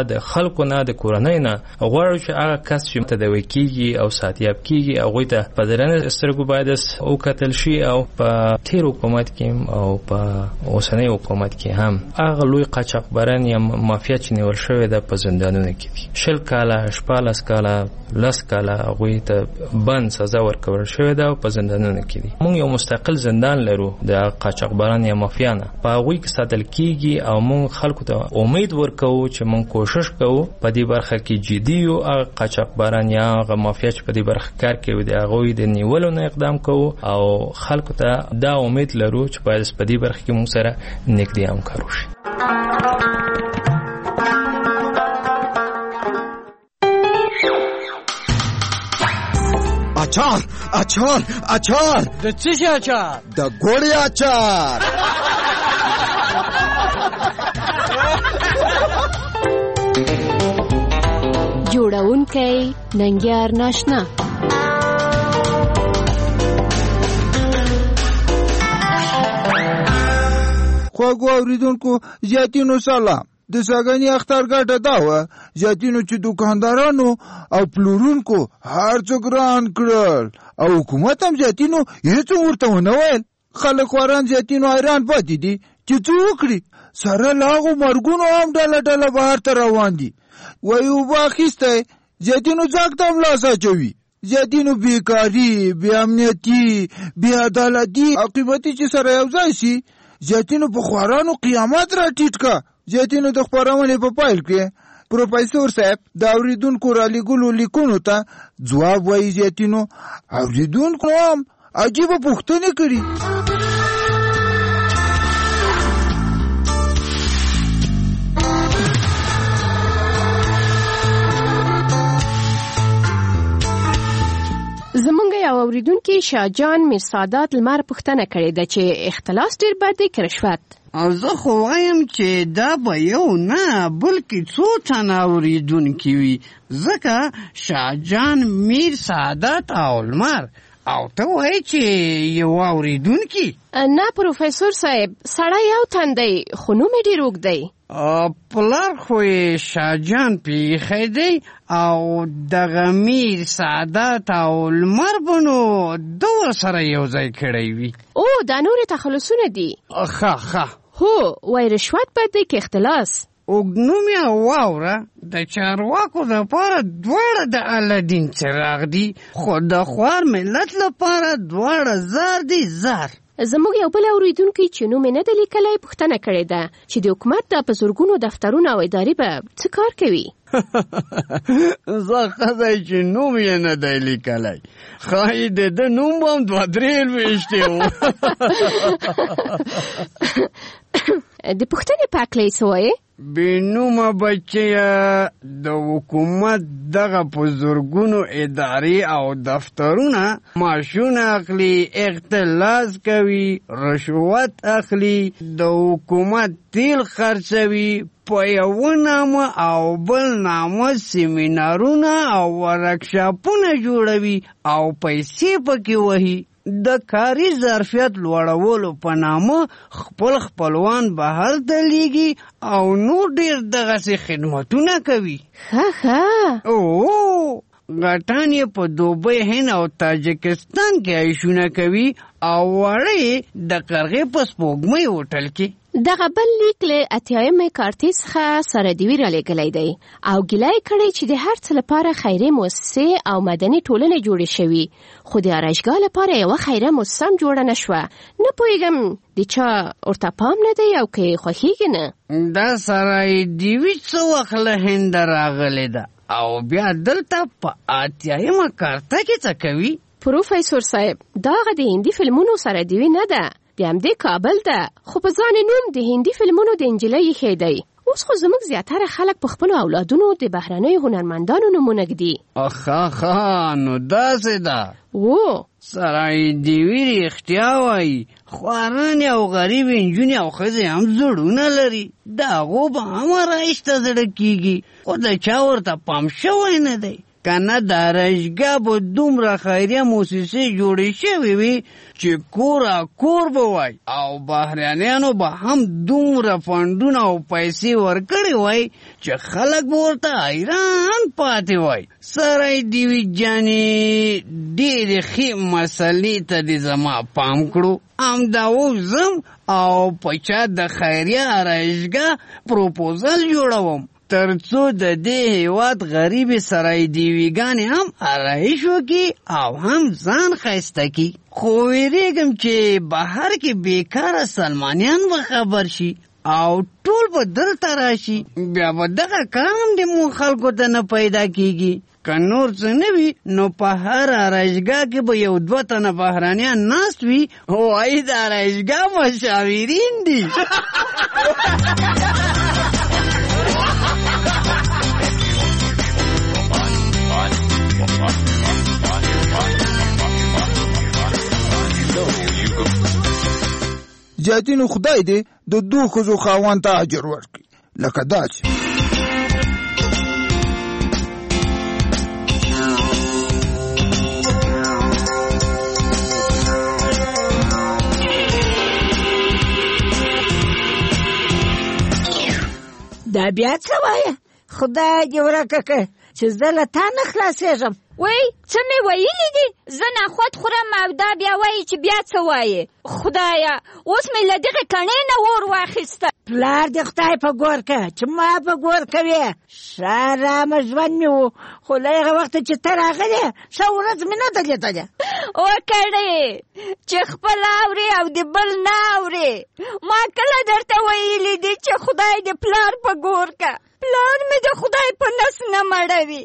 S3: خلکو نه د کورنۍ نه غواړو چې هغه کس چې تداوي کیږي او ساتیاب کیږي هغوی ته په درنه سترګو باید وکتل شي او په تیر حکومت کې او په اوسنۍ حکومت کې هم هغه لوی قاچاقبران یا مافیا چې نیول شوی ده په زندانونو کې دي. شل کاله شپاړس کاله لس کاله هغوی ته بند سزا ورکول شوی ده او په زندانونو کې دي. موږ یو مستقل زندان لرو د قاچاقبران یا مافیا نه په هغوی کې ساتل کیږي او موږ خلکو ته امید ورکوو چې موږ کوشش کوو په دې برخه کې جدي یو هغه قاچاقبران یا هغه مافیا چې په دې برخه کار کوي د هغوی د نیولو نه اقدام کوو او خلکو ته دا امید لرو چې باید په دې برخه کې موږ سره نږدې همکار وشي.
S6: اچار اچار اچار
S7: د څه شي اچار؟
S6: د ګوړې اچار.
S24: جوړونکی ننګیار ناشنا.
S25: خواږو اوریدونکو زیاتینو سلام. د ساګانی اختر ګټه دا وه زیاتینو چې دوکاندارانو او پلورونکو هر څه ګران کړل او حکومت هم زیاتینو هېڅ ورته ونه ویل. خلک خواران زیاتینو حیران پاتې دي چې څه وکړي. سره له هغو مرګونو هم ډله ډله بهر ته روان دي. وایي اوبه اخیستی زیاتینو ځاک ته هم لاس اچوي. زیاتینو بیکاري بې امنیتي بې عدالتي او قیمتي چې سره یو ځای شي زیاتینو په خوارانو قیامت را ټیټ کا. زیاتینو د خپرونې په پایل کې پروفیسور صاحب د اوریدونکو رالیږلو لیکونو ته ځواب وایي. زیاتینو اوریدونکو هم عجیبه پوښتنې کړي.
S24: زمونږ یو اوریدونکي شاهجان میرسادات لمر پوښتنه کړې ده چې اختلاس ډېر بد دی که رشوت؟
S26: او زه خو وایم چې دا به یو نه بلکې څو تنه اوریدونکي وي ځکه شاهجان میر سعادت او لمر او ته وایې چې یو اوریدونکي؟
S24: نه پروفیسور صاحب سړی یو تن دی خو نوم یې ډېر اوږد دی.
S26: پلار خو یې شاهجان پیښی دی او دغه میر سعادت او لمر به نو ده ورسره یو ځای کړی وي.
S24: او دا نورې تخلصونه دي.
S26: ښه ښه
S24: هو وای رشوت بد دی که اختلاس؟
S26: اوږدنوم یې واوره د چارواکو دپاره دواړه د الدین څراغ دي خو د خوار ملت لپاره دواړه زار دي زار.
S24: زموږ یو بل اوریدونکی چې نوم یې نه دی لیکلی پوښتنه کړې ده چې د حکومت دا په زرګونو دفترونه او ادارې به څه کار کوي؟
S26: زه ښځی چې نوم یې نه دی لیکلی ښایي د ده نوم به هم دوه درې لویشتې و.
S24: د پوښتنې په هکله یې څه وایې؟
S26: بېنومه بچیه د حکومت دغه په زرګونو ادارې او دفترونه معاشونه اخلي، اختلاس کوي، رشوت اخلي، د حکومت تیل خرڅوي، په یو نامه او بل نامه سیمینارونه او ورکشاپونه جوړوي او پیسې پکې وهي. د کاري ظرفیت لوړولو په نامه خپل خپلوان بهر ته لیږي او نور ډېر دغسې خدمتونه کوي.
S24: ښه ښه
S26: او غټان یې په دوبۍ، هند او تاجکستان کې عیشونه کوي او وړه د قرغې په سپوږمۍ هوټل کې.
S24: دغه بل لیک له اتیایمې کارتې څخه سره دیوی را لېږلی دی او ګیله یې کړې چې د هر څه لپاره خیري مؤسسې او مدني ټولنې جوړې شوي خو د آرایشګاه لپاره یوه خیري مؤسسه هم جوړه نه شوه. نه پوهېږم د چا ورته پام نه دی او که یې خوښېږي نه.
S26: دا سره دیوی څه وخت له هنده راغلې ده او بیا دلته په اتیایمه کارته کې څه کوي؟
S24: پروفیسور صاحب دا هغه د هندي فلمونو سره دیوی نه ده، د همدې کابل ده خو په ځان نوم د هندي فلمونو د انجلۍ ایښی دی. اوس خو زموږ زیاتره خلک په خپلو اولادونو د بهرنیو هنرمندانو نومونه ږدي.
S26: ښه ښه نو داسې ده.
S24: و
S26: سړی دیوي رښتیا وایي، خوارانې او غریبې نجونې او ښځې هم زړونه لري، د هغو به هم آرایش ته زړه کېږي خو د چا ورته پام شوی نه دی. کنه د آرایشګاه به دومره خیریه موسسې جوړې شوې وي چې کورا کور به وای او بهرانیانو به هم دومره فنډونه او پیسې ورکړې وای چې خلک به ورته حیران پاتې وای. سرای دیوي جانې ډېرې ښې مسلې ته دې زما پام کړو. همدا اوس ځم او په چا د خیریه آرایشګاه پروپوزل جوړوم تر څو د دې هیواد غریبې سرای دیویګانې هم آرایش وکړي او هم ځان ښایسته کړي. خو ویرېږم چې بهر کې بیکاره سلمانیان به خبر شي او ټول به دلته راشي، بیا به دغه کام د مو خلکو ته نه پیدا کېږي. که نور څه نه وي نو په هر آرایشګاه کې به یو دوه تنه بهرانیان ناست وي، وایي د آرایشګاه مشاورین دي.
S25: جاتینو خدای دې د دوه ښځو خاوند ته اجر ورکړي لکه داسې.
S7: دا بیا څه وایه؟ خدای دې ورکه که چې زه له تا نه خلاصېږم.
S8: وای څه مې ویلي دي؟ زه نخود خورم او دا بیا وایي چې بیا څه وایې؟ خدایه اوس مې له دغې کڼې نه اور واخیسته.
S7: پلار دې خدای په ګور که چې ما په ګور کوې. ښه رامه ژوند مې و، خو له هغه وخته چې ته راغلې ښه ورځ مې نه ده لیدلې.
S8: وکړې چې خپل اورې او د بل نه اورې. ما کله درته ویلي دي چې خدای دې پلار په ګور که. پلار مې د خدای په نس نه مړوي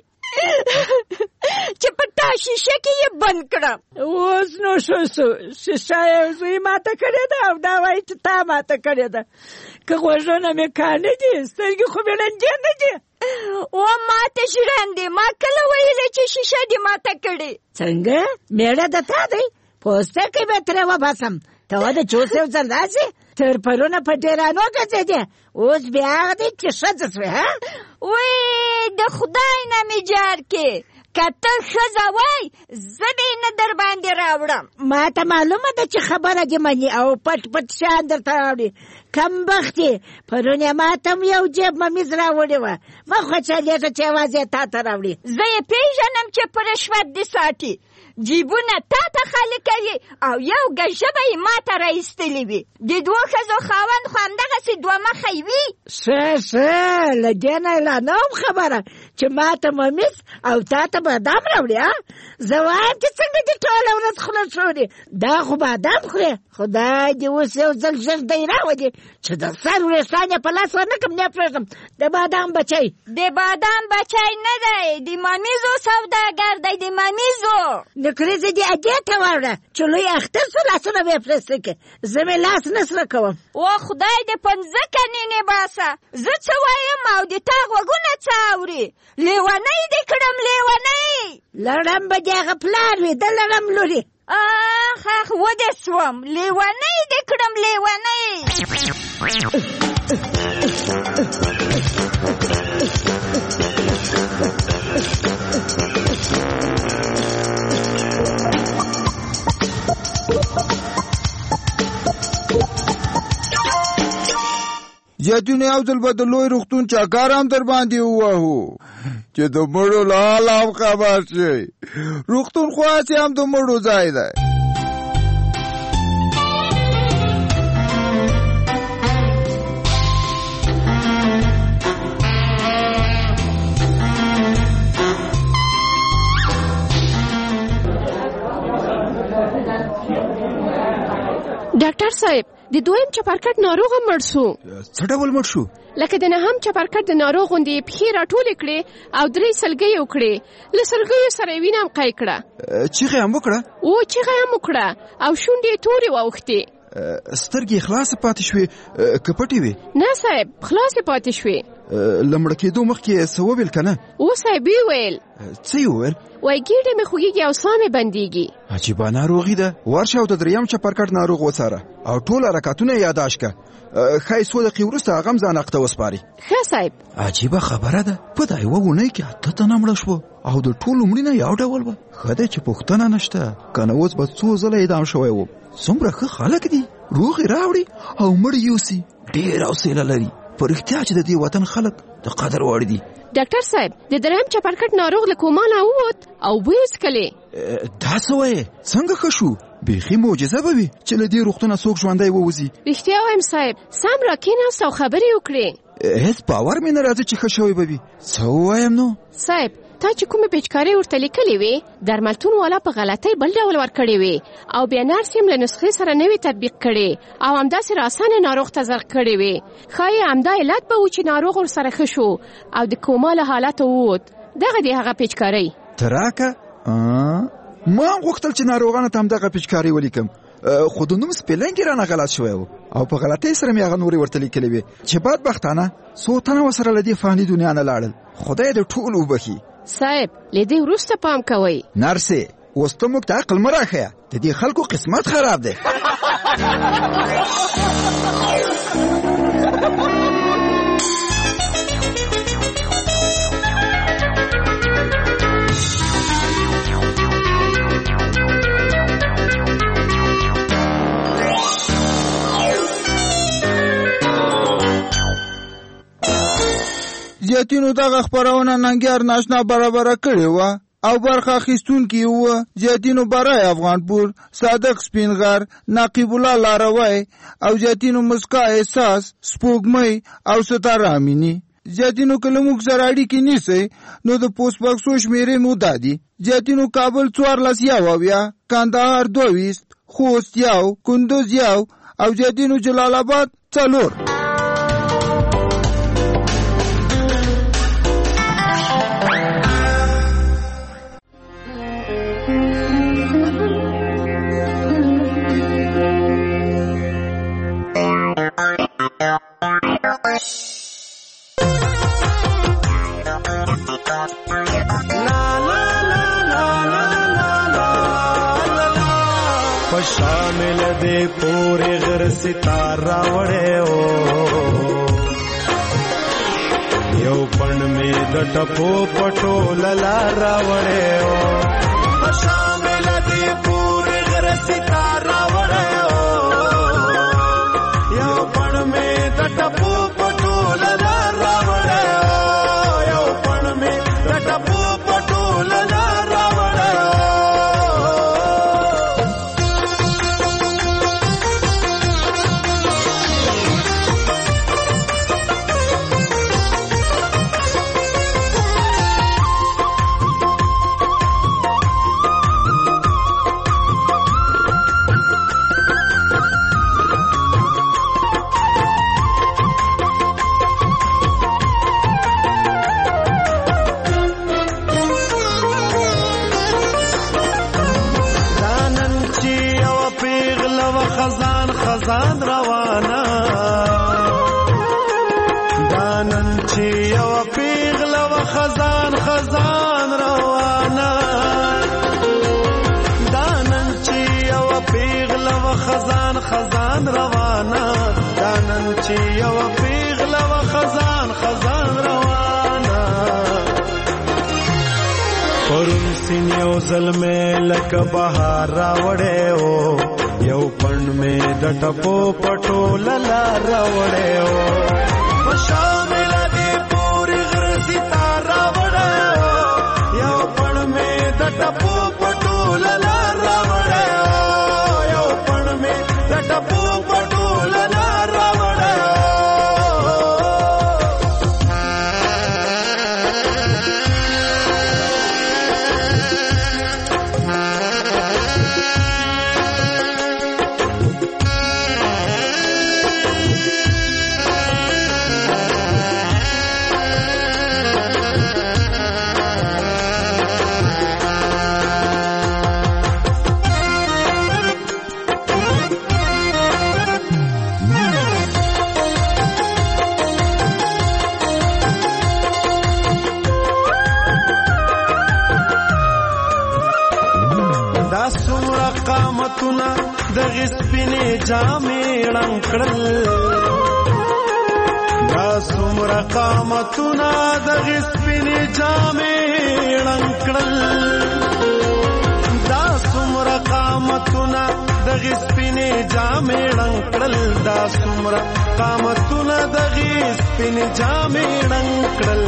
S8: چې په تا شیشه کې یې بند کړم.
S7: اوس نو شو شو شیشه یې زوی ماته کړې ده او دا وایي چې تا ماته کړې ده. که غوږونه مې کاڼه دي سترګې خو مې ړندې نه دي.
S8: و ماته ژرندې ما کله ویلې چې شیشه دې ماته کړې؟
S7: څنګه میړه د تا دی پوستکی به ترې وباسم. ته واده چې اوس یو ځل راسې تر پرونه په ډیرانو ګرځېدې اوس بیا هغه دی چې ښځه شوې. ها
S8: وی د خدای نه مې جار کې که ته ښځه وای زه به یې نه در باندې راوړم.
S7: ما ته معلومه ده چې خبره دې مني او پټ پټ شیان درته راوړي. کم بخت یې پرون یې ما ته هم یو جیب ممیز راوړې وه. مه خوشحالېږه چې یوازې یې تا ته راوړي.
S8: زه یې پېژنم چې په رشوت دې ساتي. جیبونه تا ته خالي کوي او یو ګژبه یې ما ته راایستلې وي. د دوو ښځو خاوند خو همدغسې دوه مخی وي.
S7: ښه ښه له دې نه لا نه وم خبره چې ما ته ممیز او تا ته بادام راوړي. زه وایم چې څنګه دې ټوله ورځ خوله شوري دا خو بادام خورې. خدای دې اوس یو ځل ژر دی راولي چې د سر وریښتان یې په لاس ورنه کړم نه پرېږدم. د بادام بچی
S8: د بادام بچی نه دی د ممیزو سوداګر دی. د ممیزو
S7: نکریزې دې ادې ته واوړه چې لوی اختر سو لاسونه به یې پرېسته کړې. زه مې لاس نه سره کوم.
S8: و خدای دې په مځکه نینې باسه. زه څه وایم او د تا غوږونه څه اوري؟ لیونۍ دې کړم لیونۍ.
S7: لړم به دې هغه پلار وي د لړم لوري.
S8: اخ اخ ودې سوم لیونۍ دې کړم لیونۍ.
S25: جاتینو یو ځل به د لوی روغتون چاکار هم در باندې ووهو چې د مړو له حال هم خبر شي. روغتون خو هسې هم د مړو ځای دی.
S24: ډاکټر صاحب د دویم چپرکټ ناروغ مړ شو.
S25: څه ډول مړ شو؟
S24: لکه د نهم چپرکټ د ناروغ غوندې پښې راټولې کړې او درې سلګۍ وکړې. له سلګیو سره یې وینه هم قی کړه.
S25: چیغې هم وکړه؟
S24: او چیغې هم وکړه او شونډې یې تورې واوښتې.
S25: سترګې خلاصې پاتې شوې که پټې وې؟
S24: نه صاحب خلاصې پاتې شوې.
S25: لمړ کېدو مخکې څه وویل که نه؟
S24: و صاحب ویل.
S25: څه یې وویل؟
S24: وایي ګېډه مې خوږېږي او ساه مې بندېږي.
S25: عجیبه ناروغي ده. ورشه او د دریم چپرکټ ناروغ وڅاره او ټول حرکاتونه یې یاداشت کړه. ښایي څو دقیقې وروسته هغه هم ځان حق ته وسپاري.
S24: ښه صاحب.
S25: عجیبه خبره ده. په دا یوه اونۍ کې اته تنه مړه شوه او د ټولو مړینه یو ډول وه. ښه دی چې پوښتنه نشته، که نه اوس به څو ځله اعدام شوی و. څومره ښه خلک دي، روغ یې راوړي او مړ یوسي. ډېر حوصله لري. په رښتیا چې د دې وطن خلک د قدر وړ دي.
S24: ډاکټر صاحب د دریم چپرکټ ناروغ له کوما نه ووت او ویې څښلې.
S25: دا څه وایې؟ څنګه ښه شو؟ بیخي معجزه به وي چې له دې روغتونه څوک ژوندی ووځي.
S24: رښتیا وایم صاحب، سم راکېناست او خبرې وکړې.
S25: هېڅ باور مې نه راځي چې ښه شوی به وي. څه ووایم نو؟
S24: صاحب تا چې کومې پېچکارۍ ورته لیکلې وې درملتون والا په غلطۍ بل ډول ورکړې وې او بیا نرس یې له نسخې سره نوې تطبیق کړې او همداسې راسانې ناروغ ته زر کړې وې. ښایي همدا علت به و چې ناروغ ورسره ښه شو او د کوما له حالته ووت. دغه دی هغه پېچکارۍ.
S25: ته راکه ما هم غوښتل چې ناروغانو ته همدغه پېچکارۍ ولیکم، خو د نوم سپېلنګ یې رانه غلط شوی و او په غلطۍ سره مې هغه نورې ورته لیکلې وې چې بدبختانه څو تنه ورسره له دې فاني دنیا نه لاړل. خدای دې ټول وبخي.
S24: صاحب له دې وروسته پام کوئ.
S25: نرسې اوس ته موږ ته عقل مه راښیه، د دې خلکو قسمت خراب دی. زیاتینو دغه خپرونه ننګیار ناشنا برابره کړې وه او برخه اخیستونکي وه زیاتینو برای افغانپور، صادق سپینغر، نقیب الله لاروی او زیاتینو مسکا احساس، سپوږمۍ او ستاره امینی. زیاتینو که له موږ سره اړیکې نیسئ نو د پوسټ بکسو شمېرې مو دا دي: زیاتینو کابل څوارلس یو اویا، کندهار دوه ویشت، خوست یو، کندوز یو او زیاتینو جلال آباد څلور.
S9: شامل دے پورے غر ستارہ وڑے ہو یو پن میں دٹپو پٹو للارا وڑے ہو. شامل دے پورے غر ستارہ وڑے ہو یو پن میں دٹپو پٹو للارا وڑے ہو یو پن میں دٹپو پٹو للارا وڑے ہو. خزان روانه دانن چې یو پیغله و خزان خزان روانه دانن چې یو پیغله و خزان خزان روانه دانن چې یو پیغله و خزان خزان روانه. پرون سین یو ظلمه لکه بهار راوړې او یو پن میں ڈٹپو پٹو للا راوڑے ہو. شامل دی پوری غر ستارہ وڑے ہو یو پن میں ڈٹپو پٹو للا راوڑے ہو یو پن میں ڈٹپو پٹو للا راوڑے ہو. قامتونه د غسپینې جامې ړنګ کړل دا څومره قامتونه د غسپینې جامې ړنګ کړل دا څومره قامتونه د غسپینې جامې ړنګ کړل دا څومره قامتونه د غسپینې جامې ړنګ کړل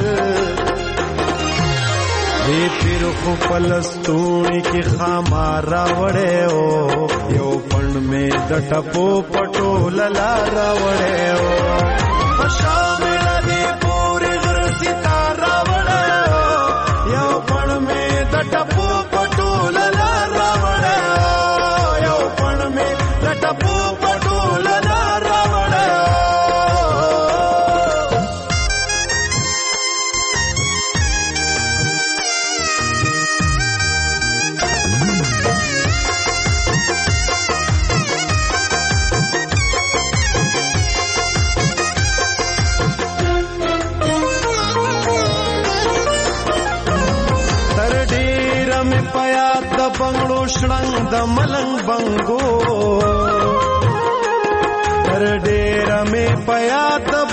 S9: دې پیر خو پلستونی کې خامار راوړې او یو پند مې د ټپو پټو للا راوړې او شامل دې پورې غر ستار راوړې او یو پند مې د ټپو پټو للا راوړې او یو پند مې د ټپو پټو للا راوړې بنگړو شړنګ د ملنګ بنګو تر ډېر مې پیا د